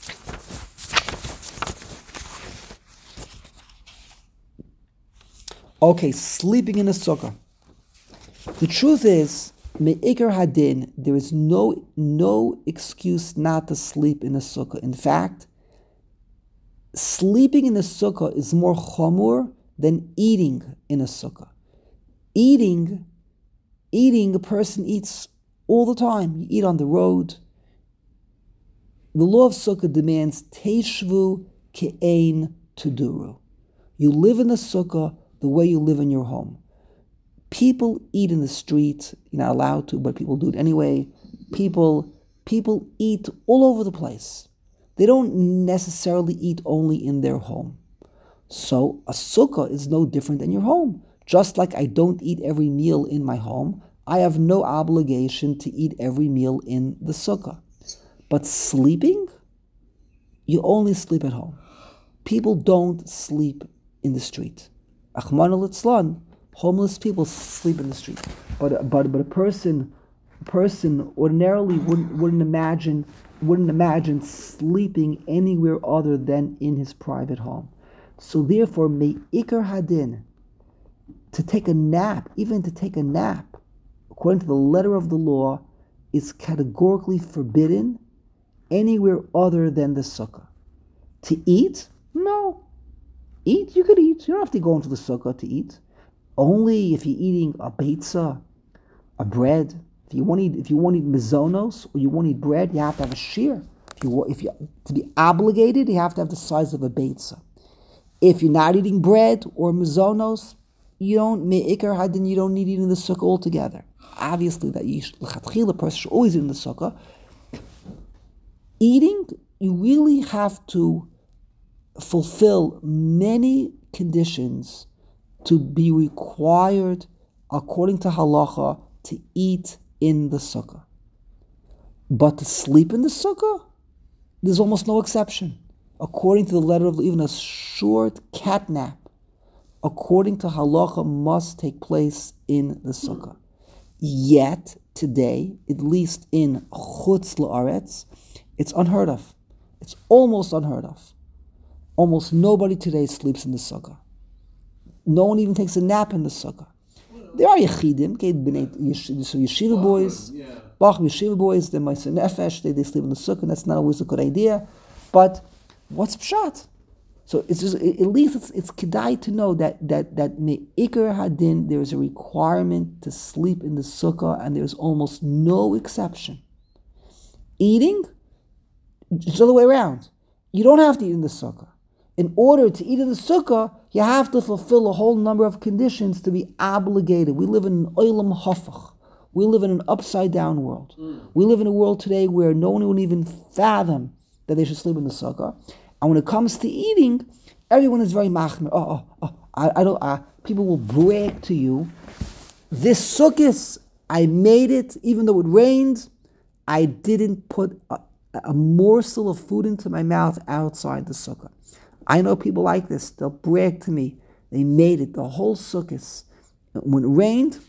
Okay, sleeping in a sukkah. The truth is, me'ikar hadin, there is no no excuse not to sleep in a sukkah. In fact, sleeping in a sukkah is more chamur than eating in a sukkah. Eating, eating, a person eats all the time. You eat on the road. The law of sukkah demands teishvu ke'ein tuduru. You live in the sukkah the way you live in your home. People eat in the street. You're not allowed to, but people do it anyway. People, people eat all over the place. They don't necessarily eat only in their home. So a sukkah is no different than your home. Just like I don't eat every meal in my home, I have no obligation to eat every meal in the sukkah. But sleeping, you only sleep at home. People don't sleep in the street. Achman al-Itzlan, homeless people sleep in the street. But, but, but a person a person ordinarily wouldn't wouldn't imagine wouldn't imagine sleeping anywhere other than in his private home. So therefore, me'ikar hadin, to take a nap, even to take a nap, according to the letter of the law, is categorically forbidden anywhere other than the sukkah. To eat? No. Eat, you could eat. You don't have to go into the sukkah to eat. Only if you're eating a pizza, a bread. If you want to eat, if you want to eat mizonos or you want to eat bread, you have to have a shear. If you if you to be obligated, you have to have the size of a pizza. If you're not eating bread or mizonos, you don't me'ikar hadin. You don't need eating the sukkah altogether. Obviously, that you the person should always eat in the sukkah. Eating, you really have to fulfill many conditions to be required, according to halacha, to eat in the sukkah. But to sleep in the sukkah, there's almost no exception. According to the letter of even a short cat nap, according to halacha, must take place in the sukkah. Yet today, at least in chutz la'aretz, it's unheard of. It's almost unheard of. Almost nobody today sleeps in the sukkah. No one even takes a nap in the sukkah. There are yechidim, okay, so yeshiva boys, bach yeshiva boys, they're ma'aser nefesh, they, they sleep in the sukkah, and that's not always a good idea. But what's pshat? So it's just, at least it's it's kedai to know that that that me'ikar hadin, there is a requirement to sleep in the sukkah, and there's almost no exception. Eating, it's the other way around. You don't have to eat in the sukkah. In order to eat in the sukkah, you have to fulfill a whole number of conditions to be obligated. We live in an olam hafach. We live in an upside-down world. Mm. We live in a world today where no one would even fathom that they should sleep in the sukkah. And when it comes to eating, everyone is very machmir. Oh, oh, oh, I, I don't. Uh, people will brag to you. This sukkah, I made it, even though it rained. I didn't put a, a morsel of food into my mouth outside the sukkah. I know people like this. They'll brag to me. They made it, the whole sukkah. When it rained,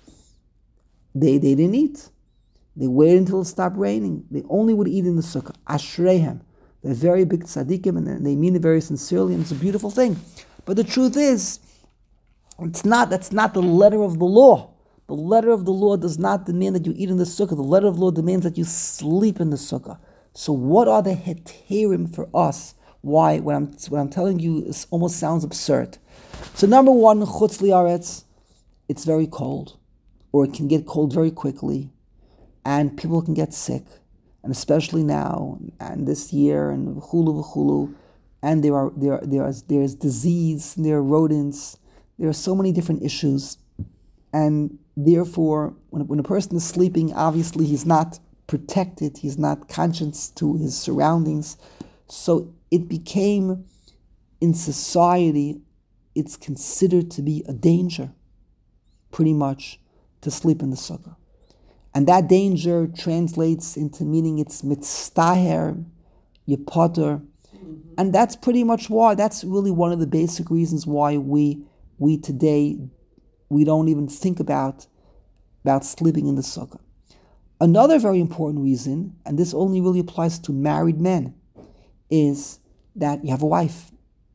they, they didn't eat. They waited until it stopped raining. They only would eat in the sukkah. Ashreihem. They're very big tzaddikim, and they mean it very sincerely, and it's a beautiful thing. But the truth is, it's not. That's not the letter of the law. The letter of the law does not demand that you eat in the sukkah. The letter of the law demands that you sleep in the sukkah. So what are the heterim for us? Why? What I'm, what I'm telling you is almost sounds absurd. So number one, chutz li'aretz, it's very cold, or it can get cold very quickly, and people can get sick, and especially now, and this year, and v'chulu v'chulu, and there are there there is there's disease, there are rodents, there are so many different issues, and therefore, when when a person is sleeping, obviously he's not protected, he's not conscious to his surroundings, so it became, in society, it's considered to be a danger, pretty much, to sleep in the sukkah. And that danger translates into meaning it's mitztaher, yipoter, mm-hmm. And that's pretty much why, that's really one of the basic reasons why we we today, we don't even think about, about sleeping in the sukkah. Another very important reason, and this only really applies to married men, is that you have a wife.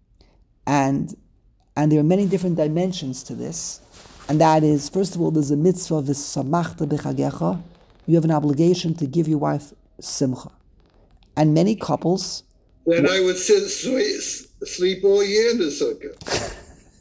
And and there are many different dimensions to this. And that is, first of all, there's a mitzvah, v'samachta b'chagecha. You have an obligation to give your wife simcha. And many couples... Then I would sit, sleep, sleep all year in the sukkah.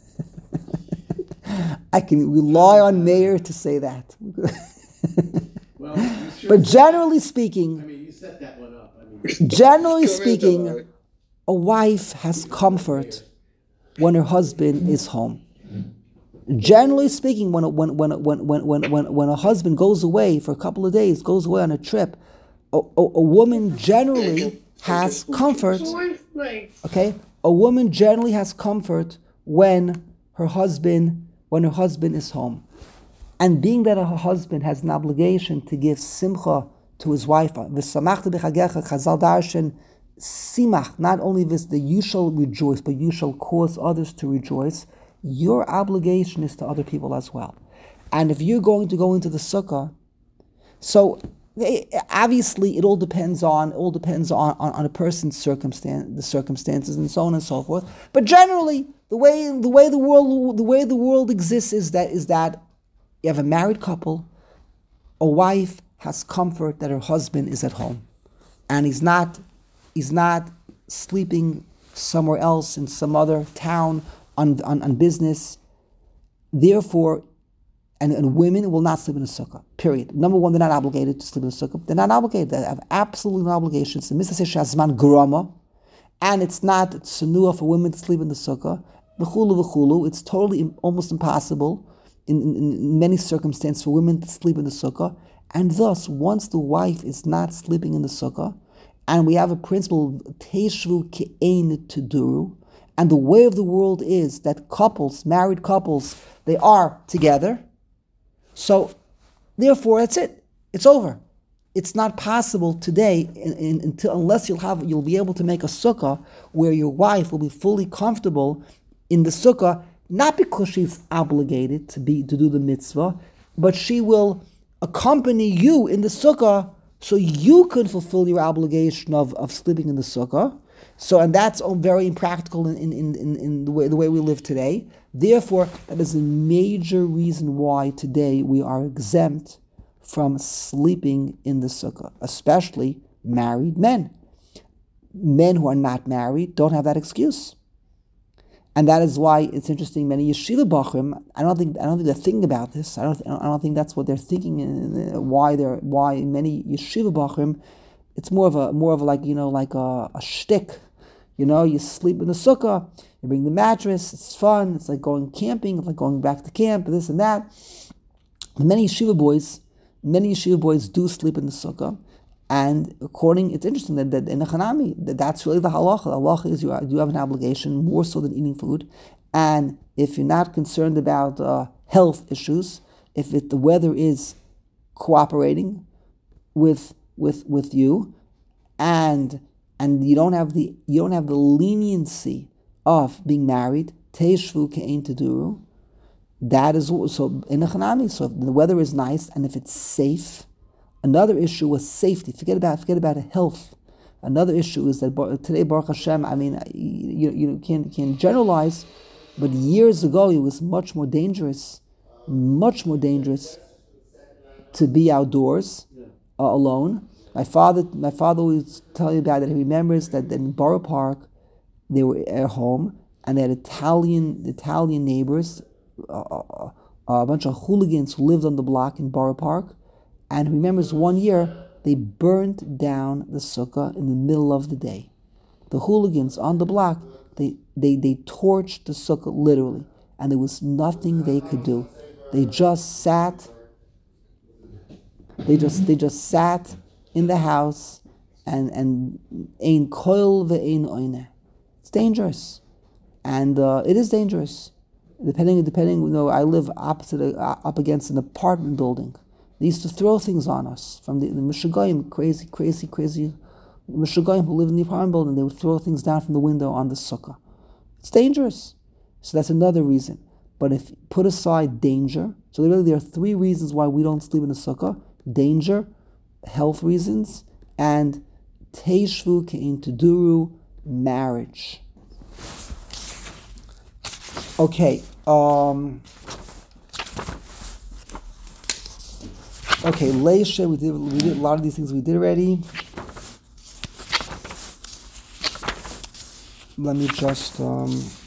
I can rely on Meir to say that. Well, you sure but generally speaking... I mean, you set that one up. I mean, generally speaking, a wife has comfort when her husband is home. Generally speaking, when a, when, when, when, when, when, when, when a husband goes away for a couple of days, goes away on a trip, a, a, a woman generally has comfort. Okay? A woman generally has comfort when her husband, when her husband is home. And being that her husband has an obligation to give simcha to his wife, v'samachta b'chagecha, Chazal darshan, simach, not only this, that you shall rejoice, but you shall cause others to rejoice. Your obligation is to other people as well. And if you're going to go into the sukkah, So eh, obviously, it all depends on it all depends on, on, on a person's circumstance, the circumstances, and so on and so forth. But generally, the way the way the world the way the world exists is that is that you have a married couple, a wife has comfort that her husband is at home, and he's not he's not sleeping somewhere else in some other town on on, on business. Therefore, and, and women will not sleep in a sukkah, period. Number one, they're not obligated to sleep in a sukkah. They're not obligated. They have absolutely no obligations. The Mishnah says shazman grama, and it's not tsunua for women to sleep in the sukkah. V'chulu v'chulu. It's totally almost impossible in, in, in many circumstances for women to sleep in the sukkah. And thus, once the wife is not sleeping in the sukkah, and we have a principle, teishvu ke'ein tuduru, and the way of the world is that couples, married couples, they are together. So, therefore, that's it. It's over. It's not possible today, in, in, until unless you'll have, you'll be able to make a sukkah where your wife will be fully comfortable in the sukkah, not because she's obligated to be to do the mitzvah, but she will accompany you in the sukkah so you can fulfill your obligation of, of sleeping in the sukkah. So, and that's all very impractical in, in, in, in the way the way we live today. Therefore, that is a major reason why today we are exempt from sleeping in the sukkah, especially married men. Men who are not married don't have that excuse. And that is why it's interesting. Many yeshiva bachrim, I don't think I don't think they're thinking about this. I don't I don't think that's what they're thinking. Why they're why many yeshiva bachrim, it's more of a more of a like you know like a, a shtick. You know, you sleep in the sukkah, you bring the mattress. It's fun. It's like going camping. It's like going back to camp. This and that. Many yeshiva boys, many yeshiva boys do sleep in the sukkah. And according, it's interesting that, that in the Hanami, that that's really the halacha. The halacha is you, are, you have an obligation more so than eating food. And if you're not concerned about uh, health issues, if it, the weather is cooperating with with with you, and and you don't have the you don't have the leniency of being married, teishvu ke'ein teduru, that is so in the Hanami. So if the weather is nice and if it's safe. Another issue was safety. Forget about forget about health. Another issue is that today, Baruch Hashem, I mean, you you can can generalize, but years ago it was much more dangerous, much more dangerous to be outdoors uh, alone. My father, my father always tell you about it. He remembers that in Borough Park, they were at home and they had Italian Italian neighbors, uh, uh, a bunch of hooligans who lived on the block in Borough Park. And he remembers one year, they burnt down the sukkah in the middle of the day. The hooligans on the block, they, they, they torched the sukkah literally. And there was nothing they could do. They just sat, they just they just sat in the house and and ein koil ve'ein oine. It's dangerous. And uh, it is dangerous. Depending, depending, you know, I live opposite, uh, up against an apartment building. They used to throw things on us from the, the Meshuggahim, crazy, crazy, crazy Meshuggahim who live in the apartment building. They would throw things down from the window on the sukkah. It's dangerous. So that's another reason. But if put aside danger, so really there are three reasons why we don't sleep in the sukkah: danger, health reasons, and teishvu ke'ein teduru, marriage. Okay. Um, Okay, Leisha, we did we did a lot of these things we did already. Let me just um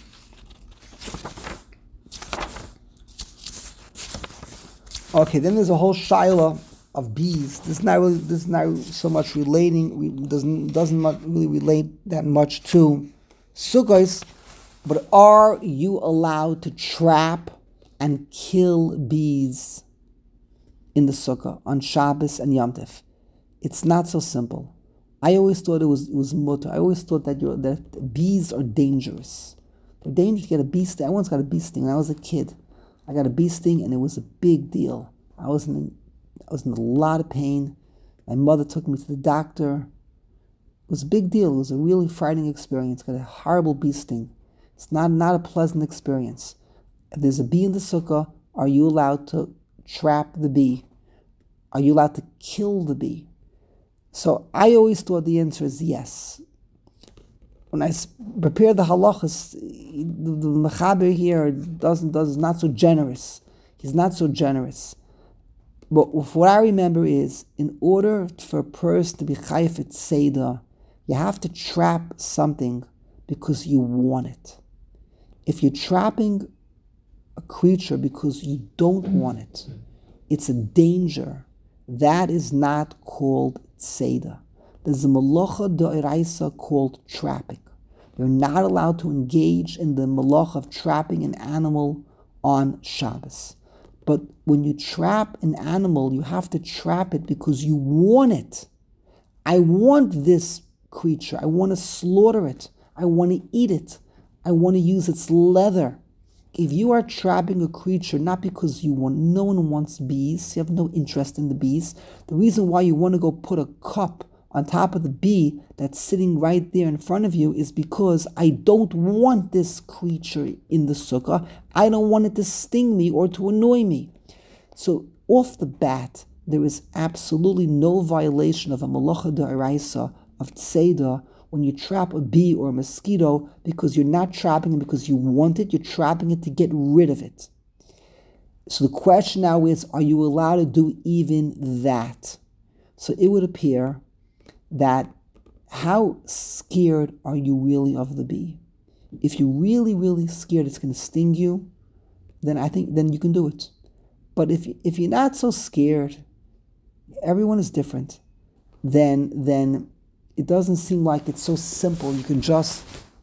Okay, then there's a whole shaila of bees. This is not really this is not so much relating we doesn't doesn't not really relate that much to sukkahs, but are you allowed to trap and kill bees in the sukkah on Shabbos and Yom Tov? It's not so simple. I always thought it was it was mutter. I always thought that you're, that bees are dangerous. They're dangerous. You get a bee sting. I once got a bee sting when I was a kid. I got a bee sting and it was a big deal. I was in I was in a lot of pain. My mother took me to the doctor. It was a big deal. It was a really frightening experience. Got a horrible bee sting. It's not not a pleasant experience. If there's a bee in the sukkah, are you allowed to trap the bee? Are you allowed to kill the bee? So I always thought the answer is yes. When I prepared the halachas, the, the mechaber here doesn't does not so generous. He's not so generous. But what I remember is, in order for a person to be chayef et seda, you have to trap something because you want it. If you're trapping a creature because you don't want it, it's a danger. That is not called tzeda. There's a malacha d'oraisa called trapping. You're not allowed to engage in the malacha of trapping an animal on Shabbos. But when you trap an animal, you have to trap it because you want it. I want this creature. I want to slaughter it. I want to eat it. I want to use its leather. If you are trapping a creature, not because you want, no one wants bees, you have no interest in the bees. The reason why you want to go put a cup on top of the bee that's sitting right there in front of you is because I don't want this creature in the sukkah. I don't want it to sting me or to annoy me. So off the bat, there is absolutely no violation of a malacha d'oraisa of tzeda when you trap a bee or a mosquito, because you're not trapping it because you want it, you're trapping it to get rid of it. So the question now is, are you allowed to do even that? So it would appear that how scared are you really of the bee? If you're really, really scared it's going to sting you, then I think then you can do it. But if if you're not so scared, everyone is different, then then it doesn't seem like it's so simple. You can just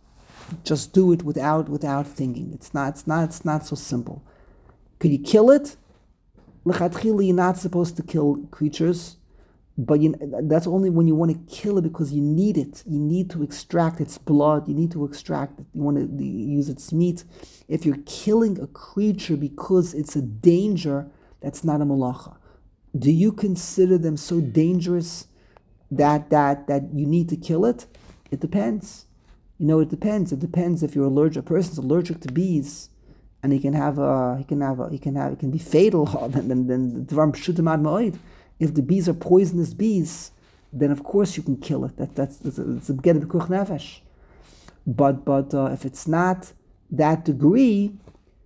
just do it without without thinking. It's not it's not it's not so simple. Could you kill it? L'chatchila, you're not supposed to kill creatures, but you, that's only when you want to kill it because you need it. You need to extract its blood. You need to extract it. You want to use its meat. If you're killing a creature because it's a danger, that's not a malacha. Do you consider them so dangerous that that that you need to kill it? It depends. You know, it depends. It depends if you're allergic. A person's allergic to bees, and he can have a he can have a he can have it can be fatal. Then then then the dvarim pshutim ad ma'od. If the bees are poisonous bees, then of course you can kill it. That that's it's a, it's a get b'kuch nefesh. But but uh, if it's not that degree,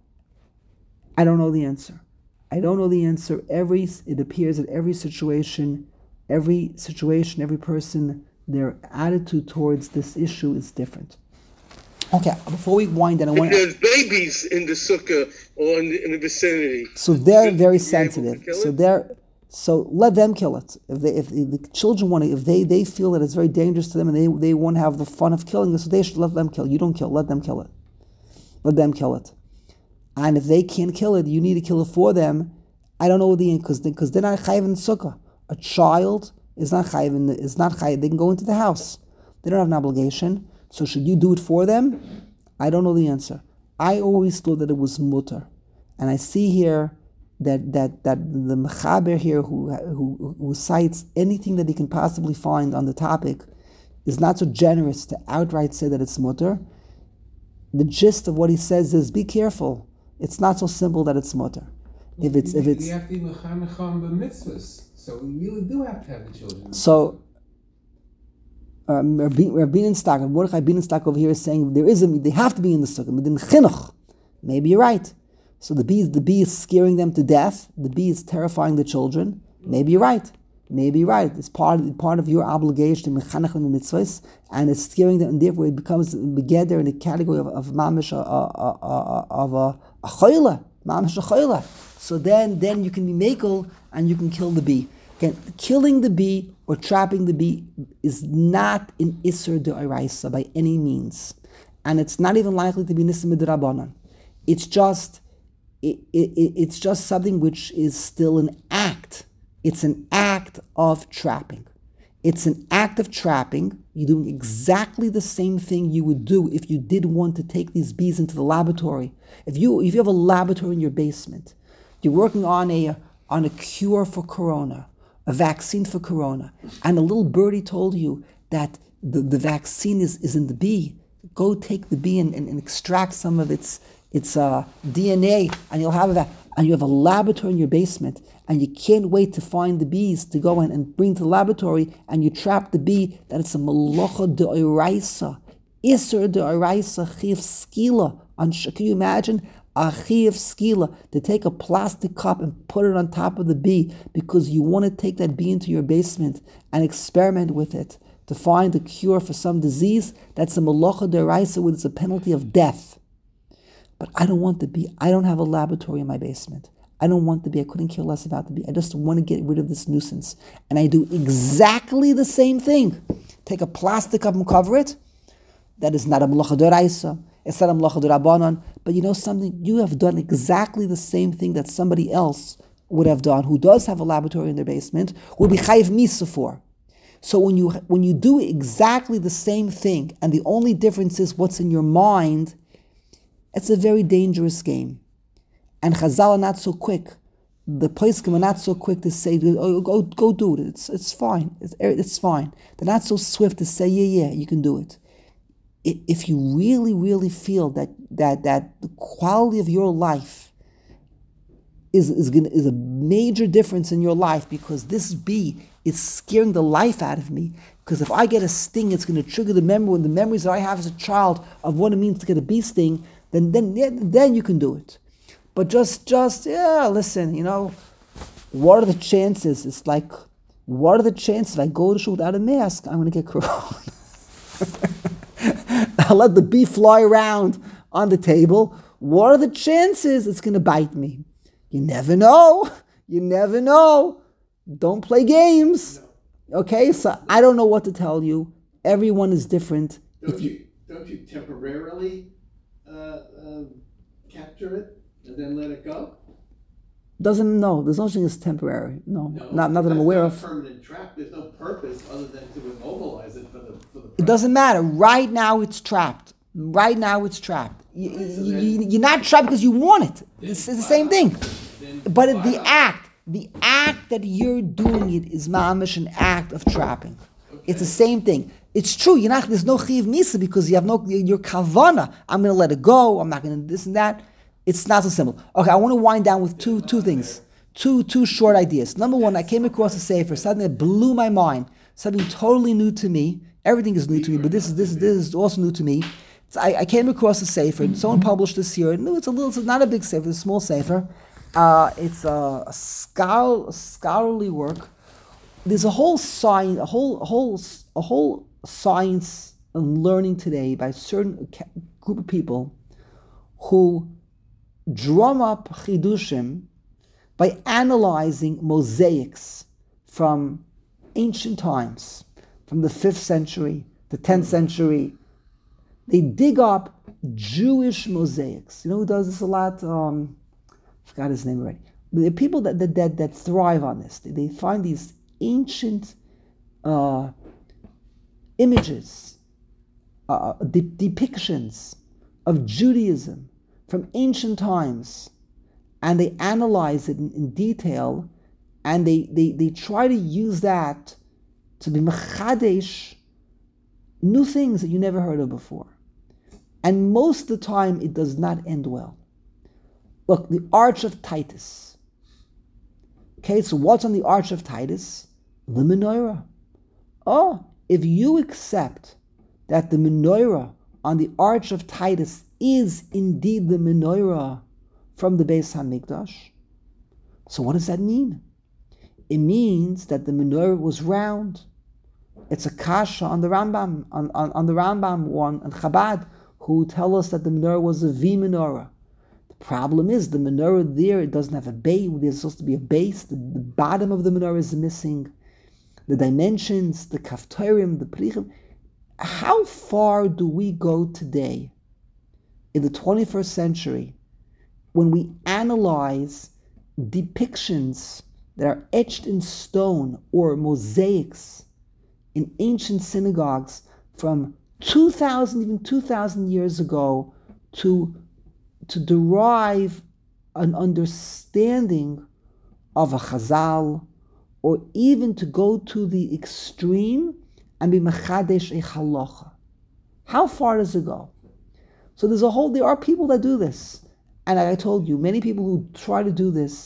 I don't know the answer. I don't know the answer. Every it appears that every situation. Every situation, every person, their attitude towards this issue is different. Okay, before we wind down, I want to... If there's babies in the sukkah or in the, in the vicinity... So they're very sensitive. So they're so let them kill it. If they, if the children want to, if they, they feel that it's very dangerous to them and they, they want to have the fun of killing it, so they should let them kill. You don't kill, let them kill it. Let them kill it. And if they can't kill it, you need to kill it for them. I don't know the end, because because they're not chayiv in sukkah. A child is not chayiv in the, is not chayiv. They can go into the house. They don't have an obligation. So should you do it for them? I don't know the answer. I always thought that it was mutter, and I see here that that that the mechaber here who who who cites anything that he can possibly find on the topic is not so generous to outright say that it's mutter. The gist of what he says is, be careful. It's not so simple that it's mutter. If it's if it's you have to be mechanecham b'mitzvahs. So we really do have to have the children. So, um, Rabbi Bienenstock, Mordechai Bienenstock over here is saying there is a they have to be in the sukkah. But in chinuch, maybe you're right. So the bee, the bee is scaring them to death. The bee is terrifying the children. Maybe you're right. Maybe you're right. It's part of, part of your obligation to mechanech and mitzvahs, and it's scaring them, and therefore it becomes begeder in the category of, of mamish uh, uh, uh, of a a choyle, mamish a choyle. So then, then you can be makel and you can kill the bee. Again, killing the bee or trapping the bee is not an Isser d'oraisa by any means. And it's not even likely to be Nisim d'Rabbanan. It's just it, it, it's just something which is still an act. It's an act of trapping. It's an act of trapping. You're doing exactly the same thing you would do if you did want to take these bees into the laboratory. If you if you have a laboratory in your basement, you're working on a on a cure for corona, a vaccine for corona, and a little birdie told you that the, the vaccine is, is in the bee. Go take the bee and, and, and extract some of its its uh, D N A, and you'll have that. And you have a laboratory in your basement, and you can't wait to find the bees to go in and bring to the laboratory, and you trap the bee, that it's a malacha de'oraisa, iser de'oraisa chiv skila. Can you imagine a chiv skila, to take a plastic cup and put it on top of the bee because you want to take that bee into your basement and experiment with it to find a cure for some disease? That's a malacha de'oraisa, with it's a penalty of death. But I don't want the bee. I don't have a laboratory in my basement. I don't want the bee. I couldn't care less about the bee. I just want to get rid of this nuisance. And I do exactly the same thing. Take a plastic cup and cover it. That is not a malacha d'oraisa. It's not a malacha d'rabanan. But you know something? You have done exactly the same thing that somebody else would have done, who does have a laboratory in their basement, would be chayiv misa for. So when you when you do exactly the same thing, and the only difference is what's in your mind, it's a very dangerous game. And Chazal are not so quick. The poskim are not so quick to say, "Oh, go, go do it. It's it's fine. It's it's fine." They're not so swift to say, "Yeah, yeah, you can do it." If you really, really feel that that that the quality of your life is is gonna is a major difference in your life, because this bee is scaring the life out of me. Because if I get a sting, it's going to trigger the memory and the memories that I have as a child of what it means to get a bee sting. Then then then you can do it. But just, just, yeah, listen, you know, what are the chances? It's like, what are the chances if I go to shul without a mask, I'm going to get corona? I'll let the bee fly around on the table. What are the chances it's going to bite me? You never know. You never know. Don't play games. Okay, so I don't know what to tell you. Everyone is different. Don't if you, you don't you temporarily uh, uh, capture it? And then let it go? Doesn't know. There's no such thing as temporary. No, No, not, not that I'm aware not of. a permanent trap. There's no purpose other than to immobilize it for the for the. It doesn't matter. Right now it's trapped. Right now it's trapped. You, you, you, you're not trapped because you want it. It's, it's the same thing. But it, the act, the act that you're doing it is mamish, an act of trapping. Okay. It's the same thing. It's true. You're not. There's no chiv misa because you have no. Your kavana. I'm going to let it go. I'm not going to this and that. It's not so simple. Okay, I want to wind down with two two things, two two short ideas. Number one, I came across a sefer, something that blew my mind, something totally new to me. Everything is new to me, but this is this is this is also new to me. So I, I came across a sefer. Someone published this year. No, it's a little. It's not a big sefer. It's a small sefer. Uh, it's a, a, scholar, a scholarly work. There's a whole science, a whole a whole a whole science and learning today by a certain group of people who drum up chidushim by analyzing mosaics from ancient times, from the fifth century, the tenth century. They dig up Jewish mosaics. You know who does this a lot? Um, I forgot his name already. But there are people that that, that, that thrive on this. They, they find these ancient uh, images, uh, de- depictions of Judaism from ancient times, and they analyze it in, in detail, and they, they, they try to use that to be mechadesh new things that you never heard of before. And most of the time, it does not end well. Look, the Arch of Titus. Okay, so what's on the Arch of Titus? The menorah. Oh, if you accept that the menorah on the Arch of Titus is indeed the menorah from the Beis HaMikdash, so what does that mean? It means that the menorah was round. It's a kasha on the Rambam, on, on, on the Rambam one, and Chabad, who tell us that the menorah was a V menorah. The problem is the menorah there, it doesn't have a base. There's supposed to be a base. The, the bottom of the menorah is missing. The dimensions, the kaftorim, the prichim. How far do we go today in the twenty-first century when we analyze depictions that are etched in stone or mosaics in ancient synagogues from two thousand, even two thousand years ago, to, to derive an understanding of a chazal, or even to go to the extreme and be mechadesh a halacha? How far does it go? So there's a whole, there are people that do this. And like I told you, many people who try to do this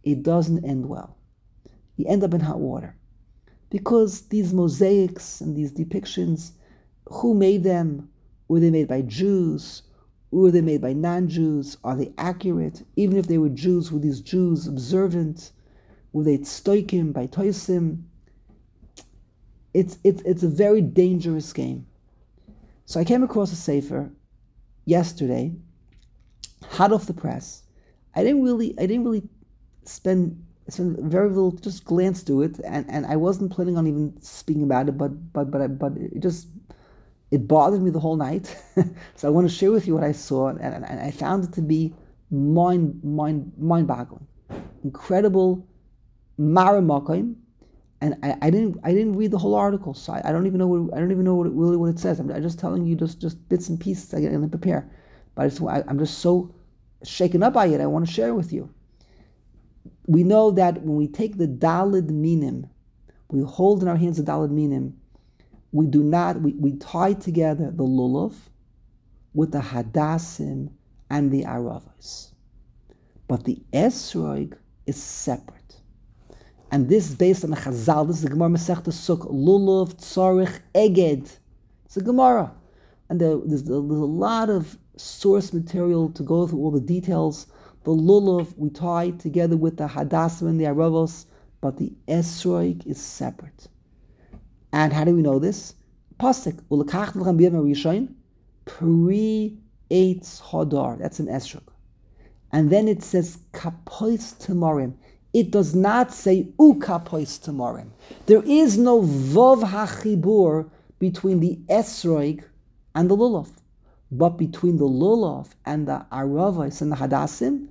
it doesn't end well. You end up in hot water. Because these mosaics and these depictions, who made them? Were they made by Jews? Were they made by non-Jews? Are they accurate? Even if they were Jews, were these Jews observant? Were they stoikim by toisim? It's, it's, it's a very dangerous game. So I came across a sefer yesterday, hot off the press. I didn't really, I didn't really spend, spend very little, just glance through it, and, and I wasn't planning on even speaking about it, but but but I, but it just it bothered me the whole night. So I want to share with you what I saw, and, and, and I found it to be mind mind mind-boggling, incredible maramakim. And I, I didn't I didn't read the whole article, so I, I don't even know what I don't even know what it, really what it says. I'm, I'm just telling you just, just bits and pieces I can prepare. But I just, I, I'm just so shaken up by it. I want to share it with you. We know that when we take the Dalid Minim, we hold in our hands the Dalid Minim. We do not we, we tie together the lulav with the hadassim and the aravos, but the esrog is separate. And this is based on the Chazal. This is the Gemara Masechta Sukkah. Lulav, Tzarich, Eged. It's a Gemara. And there, there's, there's a lot of source material to go through all the details. The Lulav we tie together with the Hadassim and the Aravos, but the Esroig is separate. And how do we know this? Pasuk. Ulekach l'chem b'yom harishon pri eitz hadar. That's an Esrog. And then it says kapois tamarim. It does not say ukapois tamarim. There is no vav hachibur between the esroig and the lulav, but between the lulav and the aravos and the hadassim,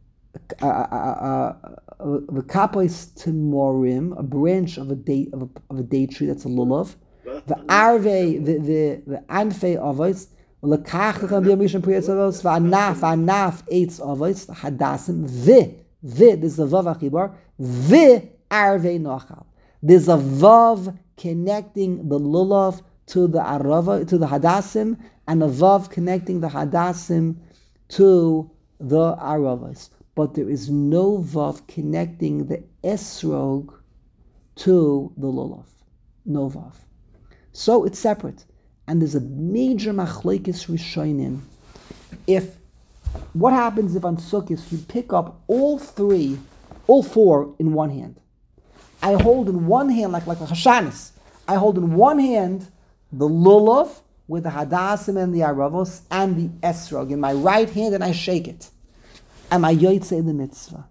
the kapois tamarim, a branch of a date of a, of a date tree that's a lulav, the arve, the the the anfei avos, lekach l'chem b'yom harishon pri eitz avos, v'anaf anaf eitz avos, the hadassim vi. Vi, there's a vav achibar. Vi arvei nochal. There's a vav connecting the lulav to the arava, to the hadassim, and a vav connecting the hadassim to the aravas. But there is no vav connecting the esrog to the lulav. No vav. So it's separate. And there's a major machlekes rishonim. If What happens if on Sukkot you pick up all three, all four in one hand? I hold in one hand, like, like a Hashanis, I hold in one hand the lulav with the hadassim and the aravos and the esrog in my right hand, and I shake it. Am I yoytze the mitzvah?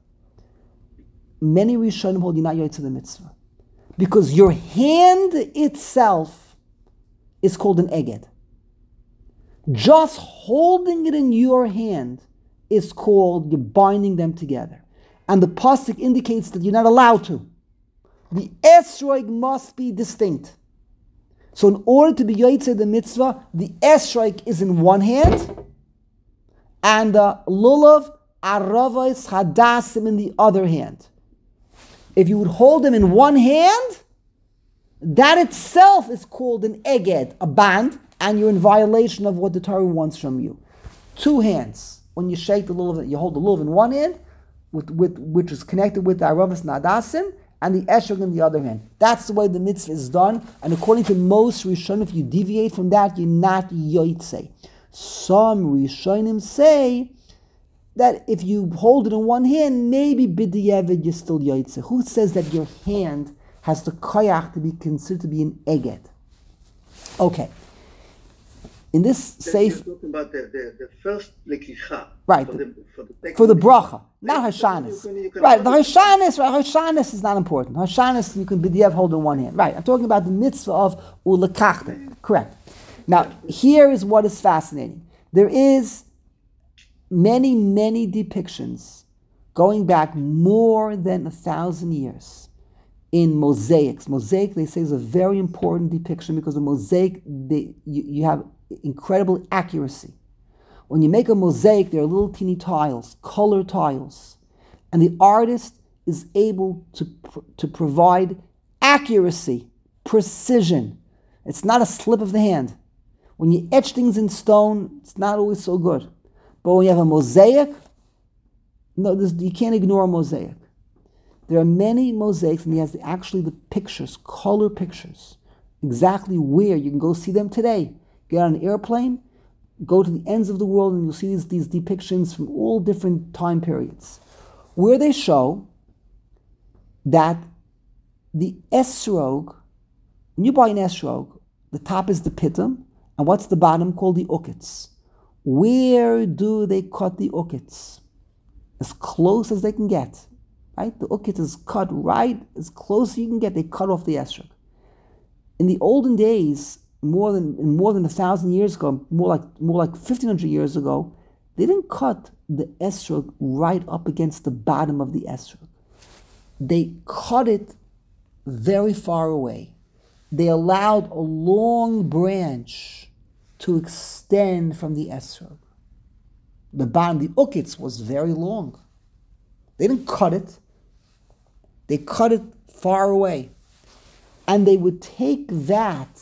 Many Rishonim hold you not yoytze the mitzvah. Because your hand itself is called an eged. Just holding it in your hand is called you're binding them together. And the pasuk indicates that you're not allowed to. The esrog must be distinct. So in order to be yoytze the mitzvah, the esrog is in one hand, and the lulav, aravos, hadassim in the other hand. If you would hold them in one hand, that itself is called an eged, a band, and you're in violation of what the Torah wants from you. Two hands. When you shake the lulav, you hold the lulav in one hand, with, with, which is connected with the aravos and hadassim, and the esrog in the other hand. That's the way the mitzvah is done. And according to most Rishonim, if you deviate from that, you're not yoytze. Some Rishonim say that if you hold it in one hand, maybe b'diavad you're still yoytze. Who says that your hand has the koyach to be considered to be an eged? Okay. In this safe, you're talking about the, the, the first lekicha, right? For the, for the, for the bracha, not hashanis. You can, you can Right, the hashanis, right? Hashanis is not important. Hashanis you can b'diavad hold in one hand. Right. I'm talking about the mitzvah of ulekachta. Correct. Now here is what is fascinating. There is many, many depictions going back more than a thousand years in mosaics. Mosaic, they say, is a very important depiction because the mosaic, they, you, you have incredible accuracy. When you make a mosaic, there are little teeny tiles, color tiles, and the artist is able to, to provide accuracy, precision. It's not a slip of the hand. When you etch things in stone, it's not always so good. But when you have a mosaic, no, this, you can't ignore a mosaic. There are many mosaics, and he has actually the pictures, color pictures, exactly where you can go see them today. Get on an airplane, go to the ends of the world, and you'll see these, these depictions from all different time periods, where they show that the esrog, when you buy an esrog, the top is the pitum, and what's the bottom? Called the ukits. Where do they cut the ukits? As close as they can get, right? The ukit is cut right as close as you can get. They cut off the esrog. In the olden days, more than more than a thousand years ago, more like more like fifteen hundred years ago, they didn't cut the esrog right up against the bottom of the esrog. They cut it very far away. They allowed a long branch to extend from the esrog. The bottom, the ukits, was very long. They didn't cut it. They cut it far away. And they would take that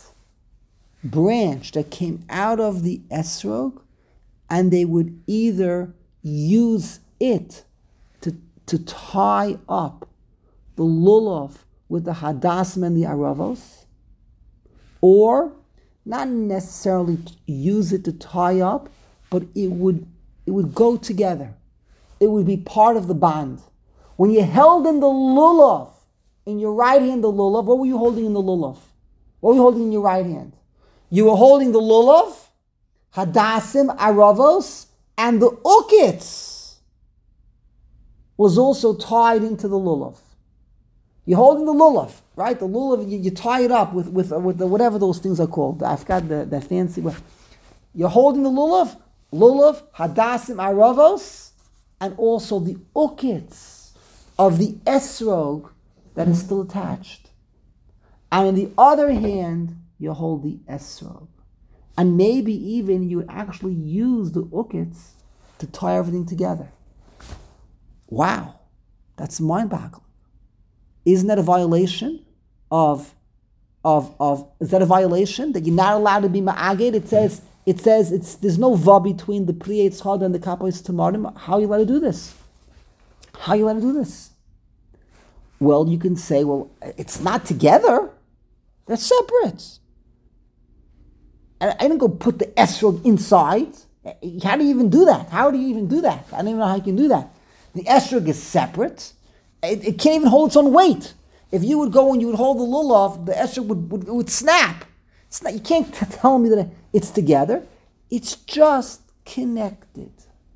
branch that came out of the esrog, and they would either use it to, to tie up the lulav with the hadassim and the aravos, or not necessarily use it to tie up, but it would it would go together. It would be part of the bond. When you held in the lulav, in your right hand the lulav, what were you holding in the lulav? What were you holding in your right hand? You were holding the lulav, hadassim, aravos, and the ukits was also tied into the lulav. You're holding the lulav, right? The lulav, you, you tie it up with with, uh, with the, whatever those things are called. I forgot the, the fancy word. You're holding the lulav, lulav, hadassim, aravos, and also the ukits of the esrog that is still attached. And on the other hand, you hold the esrog. And maybe even you would actually use the ukits to tie everything together. Wow, that's mind-boggling. Isn't that a violation of, of, of, is that a violation that you're not allowed to be ma'aged? It says, it says it's there's no va between the Pri Eitz Chada and the Kapois Tamarim. How are you allowed to do this? How are you allowed to do this? Well, you can say, well, it's not together. They're separate. And I didn't go put the esrog inside. How do you even do that? How do you even do that? I don't even know how you can do that. The esrog is separate. It, it can't even hold its own weight. If you would go and you would hold the lulav, the esrog would, would, would snap. It's not, you can't t- tell me that it's together. It's just connected.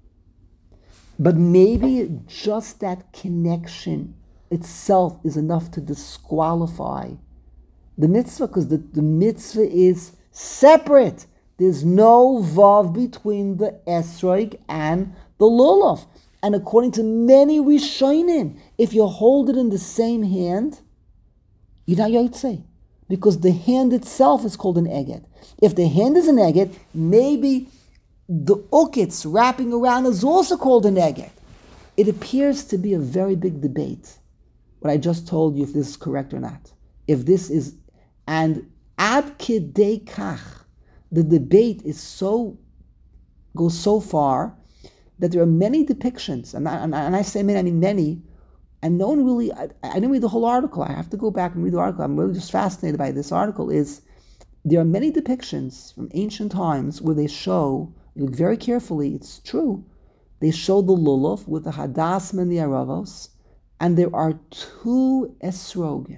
But maybe just that connection itself is enough to disqualify the mitzvah, because the, the mitzvah is separate. There's no vav between the esrog and the lulav. And according to many Rishonim, if you hold it in the same hand, you're not yotzei, because the hand itself is called an eged. If the hand is an eged, maybe the ukits wrapping around is also called an eged. It appears to be a very big debate, what I just told you, if this is correct or not. If this is, and ad kidei kach, the debate is so, goes so far that there are many depictions, and I, and I, and I say many, I mean many, and no one really, I, I didn't read the whole article. I have to go back and read the article. I'm really just fascinated by this article. Is there are many depictions from ancient times where they show, you look very carefully, it's true, they show the lulav with the hadassim and the aravos, and there are two esrogim.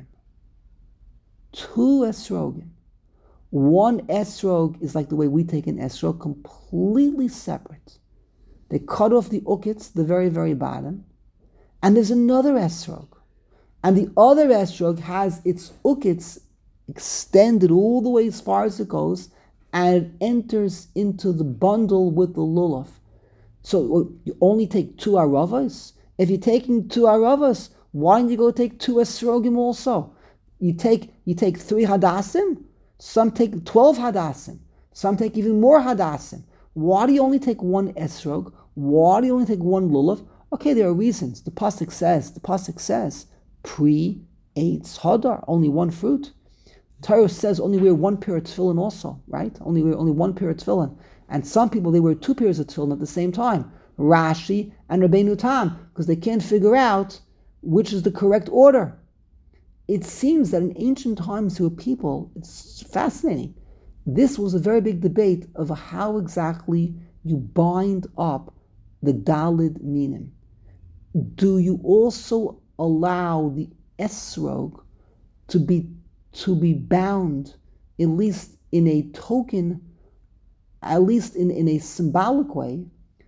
Two esrogim. One esrog is like the way we take an esrog, completely separate. They cut off the ukits, the very, very bottom, and there's another esrog. And the other esrog has its ukits extended all the way as far as it goes, and it enters into the bundle with the lulav. So you only take two aravas? If you're taking two aravas, why don't you go take two esrogim also? You take you take three hadassim, some take twelve hadassim, some take even more hadassim. Why do you only take one esrog? Why do you only take one lulav? Okay, there are reasons. The pasuk says, the pasuk says, Pri Eitz Hadar, only one fruit. Torah says only wear one pair of tefillin also, right? Only wear only one pair of tefillin. And some people, they wear two pairs of tefillin at the same time. Rashi and Rabbeinu Tam, because they can't figure out which is the correct order. It seems that in ancient times to a people, it's fascinating. This was a very big debate of how exactly you bind up the Dalid minim. Do you also allow the esrog to be to be bound, at least in a token, at least in, in a symbolic way,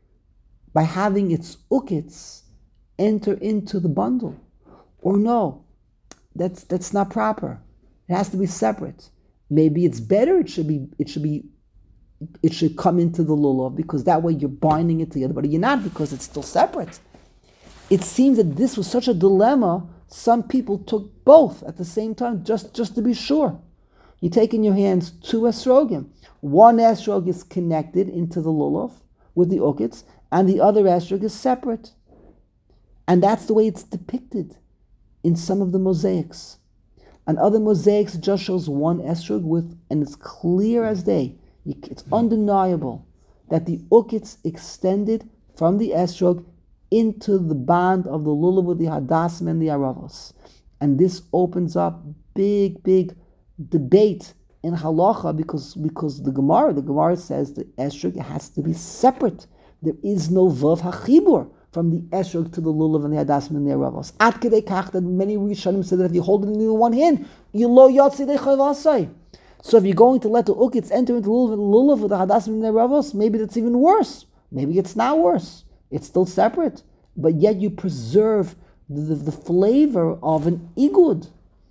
by having its ukits enter into the bundle? Or no, that's that's not proper. It has to be separate. Maybe it's better it should be it should be it should come into the lulav, because that way you're binding it together, but you're not, because it's still separate. It seems that this was such a dilemma, some people took both at the same time, just, just to be sure. You take in your hands two esrogim. One esrog is connected into the lulav with the ukits, and the other esrog is separate. And that's the way it's depicted in some of the mosaics. And other mosaics just shows one esrog with, and it's clear as day, it's undeniable that the ukits extended from the esrog into the band of the lulav with the hadassim and the aravos. And this opens up big, big debate in halacha, because, because the Gemara, the Gemara says the esrog has to be separate. There is no vav hachibur from the esrog to the lulav and the hadassim and the aravos. At kedei kach that many Rishonim said that if you hold it in one hand, you lo yotzi dechayvasai. So if you're going to let the ukits enter into the lulav with the hadassim and the aravos, maybe that's even worse. Maybe it's not worse. It's still separate, but yet you preserve the, the, the flavor of an igud.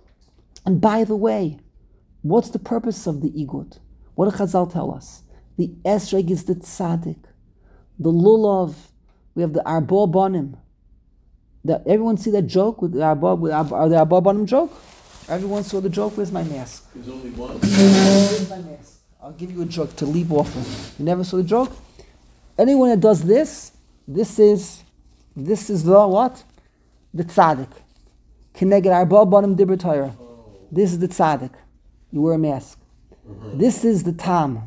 And by the way, what's the purpose of the igud? What did Chazal tell us? The esrog is the tzaddik. The lulav, we have the arba banim. The, everyone see that joke with the arba, with arba, the arba banim joke? Everyone saw the joke? Where's my mask? There's only one. Where's my mask? I'll give you a joke to leap off of. You never saw the joke? Anyone that does this, this is, this is the what? The tzaddik. Kineged arba banim dibur Torah. This is the tzaddik. You wear a mask. Mm-hmm. This is the tam.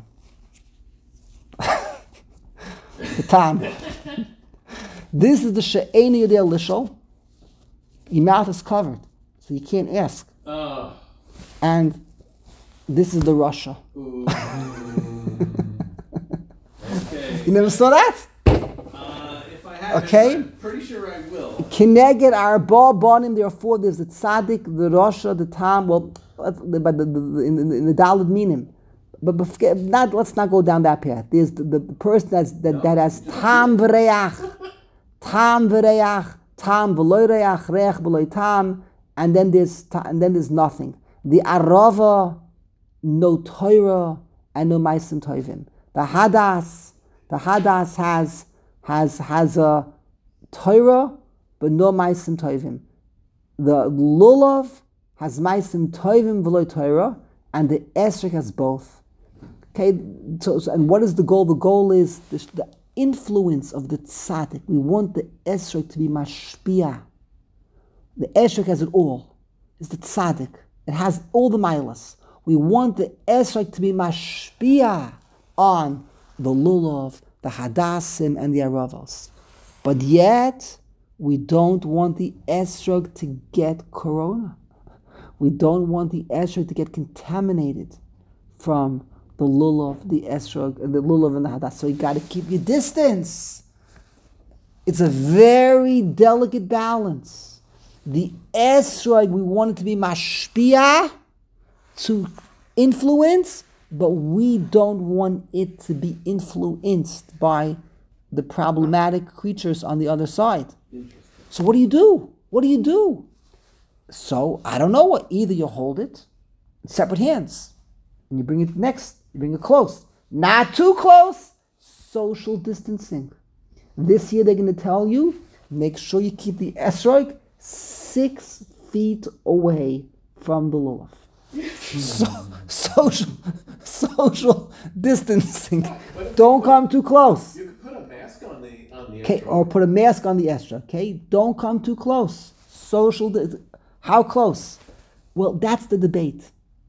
The tam. This is the she'eni yodei lishol. Your mouth is covered, so you can't ask. Oh. And this is the Russia. Okay. You never saw that? Uh, if I haven't, Okay. I'm pretty sure I will. Kineged arba banim. Therefore, there's the tzaddik, the Russia, the tam. Well, but the, the, the, in, in, in the daled minim. But bef- not, let's not go down that path. There's the, the, the person that's, that, that has tam v'reach, tam v'reach, tam v'loy reach, reach v'loy tam, and then there's and then there's nothing. The arava, no Torah and no ma'asim tovim. The hadas, the hadas has has has a Torah but no ma'asim tovim. The lulav has ma'asim tovim v'loy Torah, and the esrog has both. Okay, so, so and what is the goal? The goal is the, the influence of the tzaddik. We want the esrog to be mashpia. The esrog has it all. It's the tzaddik. It has all the milas. We want the esrog to be mashpia on the lulav, the hadassim, and the aravos. But yet, we don't want the esrog to get corona. We don't want the esrog to get contaminated from the lulav, the esrog, and the lulav and the hadas. So you got to keep your distance. It's a very delicate balance. The esrog, we want it to be mashpia, to influence, but we don't want it to be influenced by the problematic creatures on the other side. So what do you do? What do you do? So, I don't know what. Either you hold it in separate hands, and you bring it next, you bring it close. Not too close. Social distancing. This year they're going to tell you, make sure you keep the esrog six feet away from the lulav. So, social, social distancing. Don't come too close. You could put a mask on the on the Okay, esrog. or put a mask on the esrog. Okay, don't come too close. Social, di- how close? Well, that's the debate.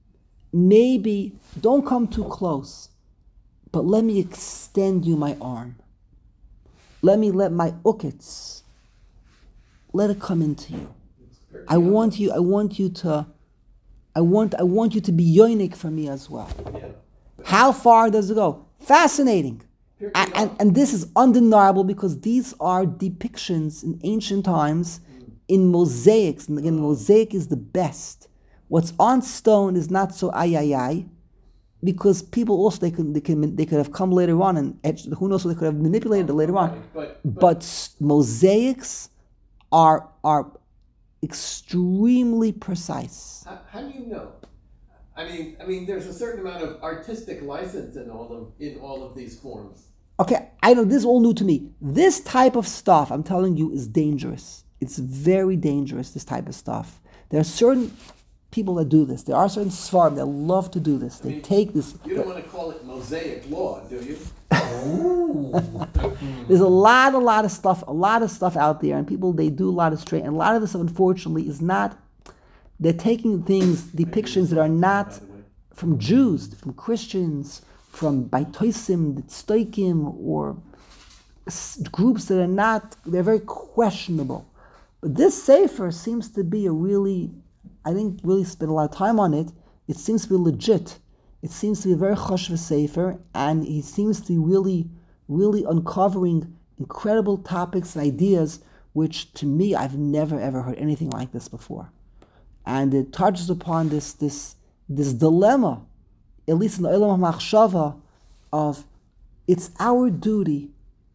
Maybe don't come too close, but let me extend you my arm. Let me let my ukits let it come into you. I want you. I want you to. I want. I want you to be yoinik for me as well. Yeah. How far does it go? Fascinating, and, and and this is undeniable because these are depictions in ancient times in mosaics. And again, mosaic is the best. What's on stone is not so ay ay ay, because people also they could they can they could have come later on and etched, who knows, they could have manipulated it later on. But, But, but, mosaics are are extremely precise. how, how do you know? I mean, I mean, there's a certain amount of artistic license in all of in all of these forms. Okay, I know this is all new to me. This type of stuff, I'm telling you, is dangerous. It's very dangerous, this type of stuff. There are certain people that do this. There are certain svarim that love to do this. They I mean, take this. You don't want to call it mosaic law, do you? There's a lot, a lot of stuff, a lot of stuff out there, and people, they do a lot of straight, and a lot of this stuff, unfortunately, is not, they're taking things, depictions that are not from Jews, from Christians, from Baitoisim, Stoikim, or s- groups that are not, they're very questionable. But this Sefer seems to be a really, I didn't really spend a lot of time on it. It seems to be legit. It seems to be a very chashva Sefer, and he seems to be really, really uncovering incredible topics and ideas, which to me, I've never ever heard anything like this before. And it touches upon this this this dilemma, at least in the Olam HaMachshava, of it's our duty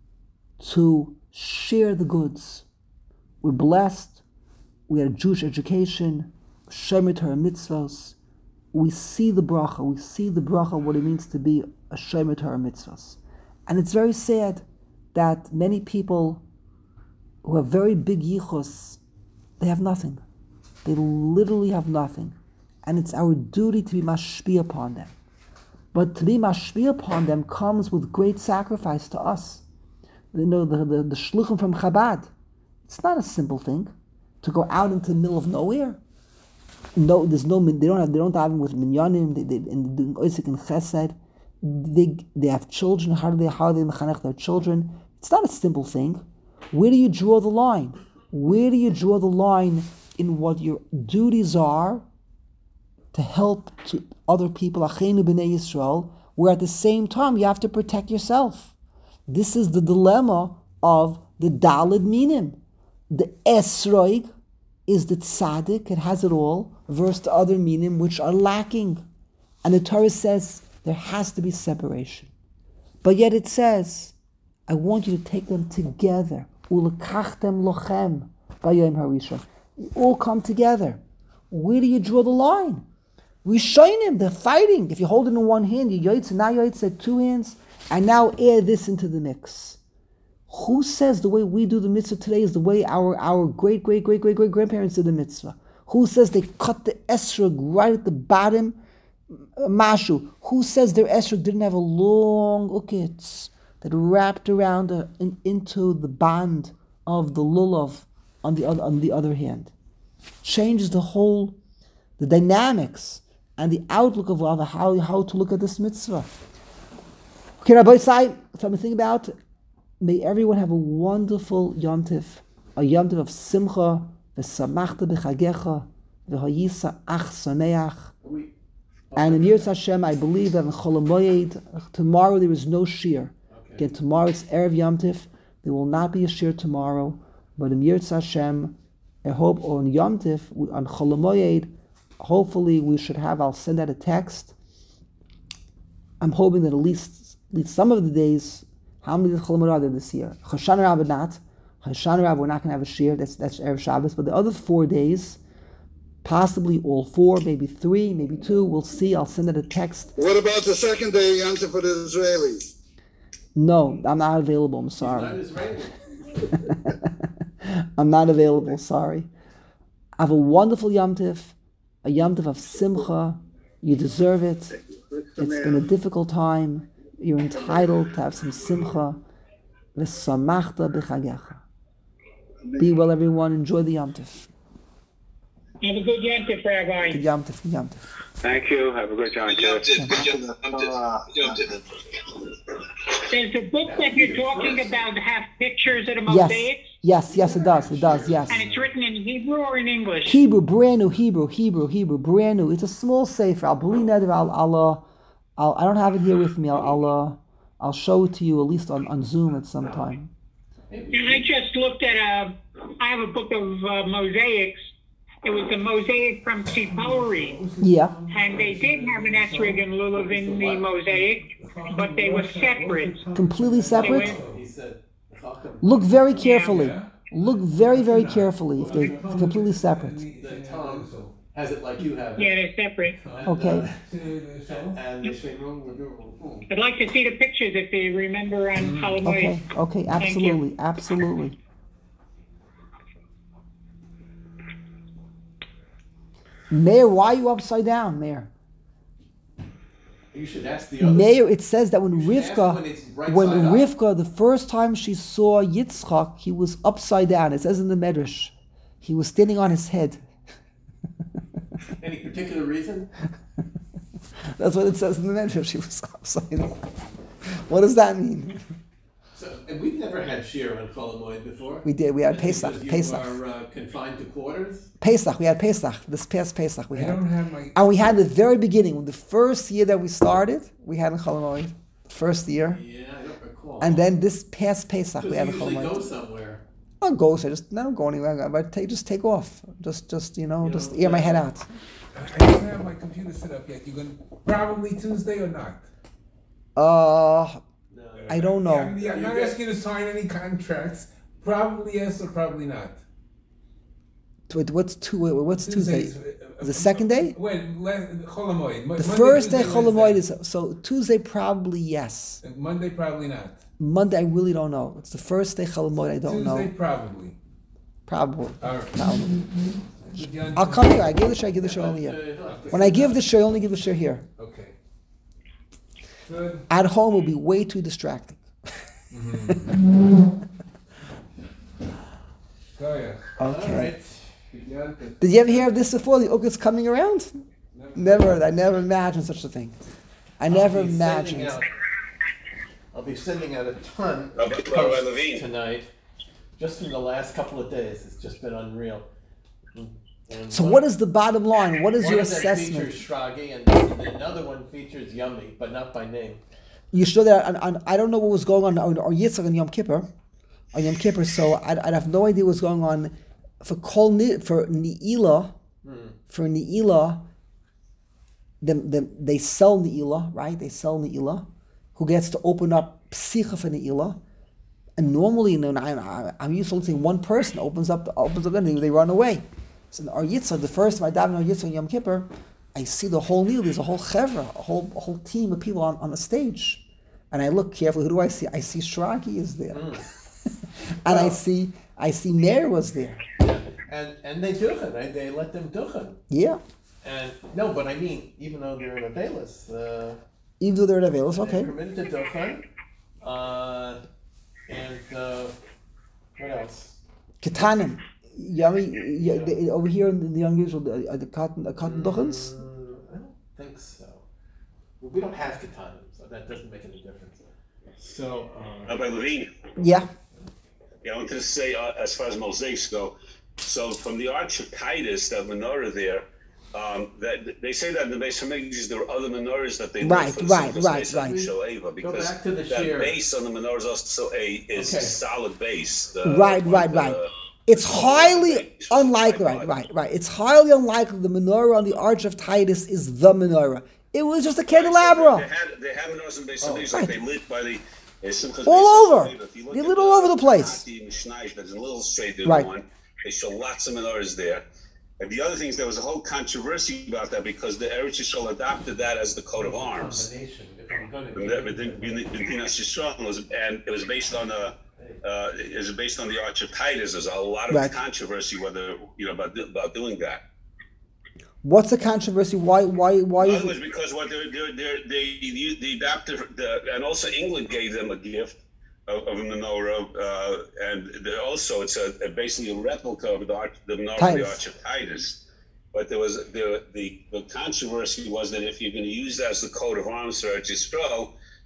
to share the goods. We're blessed. We had a Jewish education, Shomer Torah mitzvos. We see the bracha. We see the bracha, what it means to be a Shomer Torah mitzvos. And it's very sad that many people who have very big yichus, they have nothing. They literally have nothing. And it's our duty to be mashpia upon them. But to be mashpia upon them comes with great sacrifice to us. You know, the, the, the shluchim from Chabad, it's not a simple thing to go out into the middle of nowhere. No, there's no, they don't have, they don't have with minyanim, they, they, and they're doing oisik and chesed. They, they have children, how do they, how do they mechanech their children? It's not a simple thing. Where do you draw the line? Where do you draw the line in what your duties are to help to other people, Achenu B'nai Yisrael, where at the same time you have to protect yourself? This is the dilemma of the Daled Minim. The Esroig is the tzaddik, it has it all, versus the other minim which are lacking. And the Torah says there has to be separation. But yet it says, I want you to take them together. Ulekachtem lochem b'yom harishon. You all come together. Where do you draw the line? Rishonim, they're fighting. If you hold it in one hand, you yoitz, and now yoitz at two hands, and now add this into the mix. Who says the way we do the mitzvah today is the way our, our great, great, great, great, great grandparents did the mitzvah? Who says they cut the esrog right at the bottom? Mashu. Who says their esrog didn't have a long ukitz that wrapped around a, in, into the band of the lulav on the other on the other hand? Changes the whole, the dynamics and the outlook of how, how to look at this mitzvah. Okay, Rabbi Sai, something to think about. May everyone have a wonderful Yom Tov, a Yom Tov of Simcha, v'samachta b'chagecha, v'hayisa ach sameach. And in Yirtz Hashem, I believe that in Chol HaMoed, tomorrow there is no shir. Okay. Again, tomorrow it's Erev Yom Tov. There will not be a shir tomorrow, but in Yirtz Hashem, I hope on Yom Tov, on Chol HaMoed, hopefully we should have, I'll send out a text. I'm hoping that at least, at least some of the days, how many Chol HaMoed are there this year? Hoshana Rabbah not. Hoshana Rabbah, we're not going to have a shir. That's that's Erev Shabbos. But the other four days, possibly all four, maybe three, maybe two. We'll see. I'll send out a text. What about the second day Yom Tov for the Israelis? No, I'm not available. I'm Not sorry. Israeli. I'm not available. Sorry. Have a wonderful Yom Tov, a Yom Tov of Simcha. You deserve it. It's been a difficult time. You're entitled to have some Simcha. V'samachta b'chagecha. Be well, everyone. Enjoy the Yom Tov. Have a good Yom Tov, Rabbi. Good Yom Tov. Good Yom Tov. Thank you. Have a good Yom Tov. Yom Tov. Yom Tov. Yom Tov. Does the book that you're talking about have pictures of the Yes, mosaics? yes, yes, it does. It does, yes. And it's written in Hebrew or in English? Hebrew, brand new, Hebrew, Hebrew, Hebrew, brand new. It's a small sefer. I'll believe that. I'll, I'll, uh, I'll, I don't have it here with me. I'll, I'll, uh, I'll show it to you at least on, on Zoom at some time. And I just looked at a, I have a book of uh, mosaics. It was a mosaic from Tzipori. Yeah. And they did have an esrog and lulav in the mosaic, but they were separate. Completely separate? He said, Look very carefully. Look very, very carefully if they're completely separate. the Tom has it like you have it. Yeah, they're separate. And, Okay. uh, and the Shemron, I'd like to see the pictures if you remember on Halloween. Okay, okay, absolutely, absolutely. Mayor, why are you upside down, Mayor? you should ask the other. Mayor, it says that when You should ask Rivka, when it's right when side up. Rivka, the first time she saw Yitzchak, he was upside down. It says in the Medrash, he was standing on his head. Any particular reason? That's what it says in the Medrash. He was upside down. What does that mean? So, and we've never had Shir on Chol Hamoed before. We did. We had Because Pesach. you Pesach. are uh, confined to quarters. Pesach. We had Pesach. This past Pesach we I had. don't have my. And we had the very beginning, when the first year that we started, we had in Chol Hamoed. First year. Yeah, I don't recall. And then this past Pesach we Because had you in Chol usually go Hamoed. somewhere. I don't go, so I just I don't go anywhere. But take just take off. Just just you know, You just know, ear my yeah. head out. I don't have my computer set up yet. You're gonna probably Tuesday or not? Uh No. I don't know. Yeah, I'm, yeah, I'm not asking you to sign any contracts. Probably yes or probably not. Wait, what's two? wait, What's Tuesday? Tuesday's, uh, The second day? Wait, le- Chol Hamoed. Mo- The Monday, first day Tuesday, Chol Hamoed Wednesday. is so Tuesday probably yes. Uh, Monday probably not. Monday I really don't know. It's the first day Chol Hamoed. I don't Tuesday know. probably. Probably. All right. Probably. John- I'll come here. I give the share. I give the share only Uh, here. he'll have to When sit I give down. the share, I only give the share here. Okay. Good. At home will be way too distracting. Go ahead. Okay. All right. Did you ever hear of this before? The Ukit's coming around? Never. I never imagined such a thing. I never I'll be sending imagined. out- I'll be sending out a ton of Rabbi posts Levine. tonight. Just in the last couple of days, it's just been unreal. And So one- what is the bottom line? What is one your of them assessment? features Shragi, and and another one features Yummy, but not by name. You sure that on, on, I don't know what was going on on, on Yitzchak and Yom Kippur, on Yom Kippur. So I I have no idea what's going on for Kol Ni- for Ne'ilah, for Ne'ilah. Them, them, they sell Ne'ilah, right? They sell Ne'ilah. Who gets to open up Psicha for Ne'ilah? And normally, you know, I, I, I'm used to only seeing one person opens up, the, opens up, and they, they run away. So in our Yitzchak, the first time I daven our Yitzchak and Yom Kippur, I see the whole Ne'ilah. There's a whole chevra, a whole a whole team of people on, on the stage, and I look carefully. Who do I see? I see Shragi is there, and I see I see Meir was there. Yeah. And and they duchen, right? They let them duchen. Yeah, And no, but I mean, even though they're in a Velas, uh, even though they're in Avelis, they're okay. permitted to duchen. Uh, and uh, what else? Ketanim, Yummy, yeah, they- over here in the young Israel, the, the cotton, the cotton duchens. Uh, I don't think so. Well, we don't have katanim, so that doesn't make any difference. So, uh, Rabbi Levine. Yeah, Yeah, I wanted to say, uh, as far as mosaics go, so from the Arch of Titus, that menorah there, um, that they say that in the base of Hamikdash there were other menorahs that they Right, lit for the right, simplest right, base of right. Mishal Eva, because back to the that shear. base on the menorah is also a is Okay. a solid base. The- right, the- right, right. It's highly base was unlikely, right, tripod. right, right. It's highly unlikely the menorah on the Arch of Titus is the menorah. It was just a candelabra. They had they had menorahs in base of Hamikdash right. that they lit by the uh, Simchas All Beis over. Eva. If you look They at lit all over the place. Nati Mishnayos, that's a little straight there, Right. the one. They show lots of menorahs there. And the other thing is there was a whole controversy about that because the Eretz Yisrael adopted that as the coat of arms. combination, if I'm gonna And that- within- within- within Eretz Yisrael was, and it was based on a, uh, it was based on the Arch of Titus. There's a lot of Right. controversy whether you know about about doing that. What's the controversy? Why, why, why Well, is it was it? because what they're, they're, they're, they they adapted the and also England gave them a gift of, of a menorah, uh, and they're also it's a, a basically a replica of the arch, the menorah of the Titus. Arch of Titus. But there was the the, the controversy was that if you're going to use that as the coat of arms for Eretz Yisrael,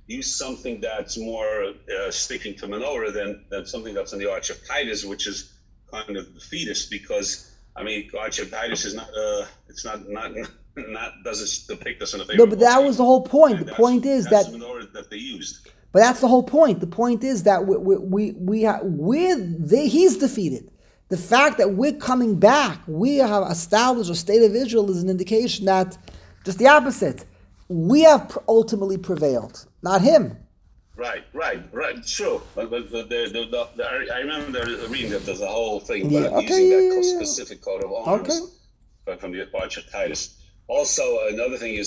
use something that's more uh, sticking to menorah than, than something that's in the Arch of Titus, which is kind of defeatist, because I mean, Arch of Titus is not, uh, it's not, not, not, doesn't depict us in a No, favorable but that state. was the whole point. And The that's- point is that's that, the menorah that they used. but that's the whole point. The point is that we we we, we have with they, he's defeated. The fact that we're coming back, we have established a state of Israel is an indication that just the opposite. We have pr- ultimately prevailed, not him. Right, right, right. True, but, but the, the, the, the, the I remember reading that there's a whole thing Yeah, about okay, using yeah, that yeah, yeah. specific coat of arms Okay. from the Arch of Titus. Also, another thing is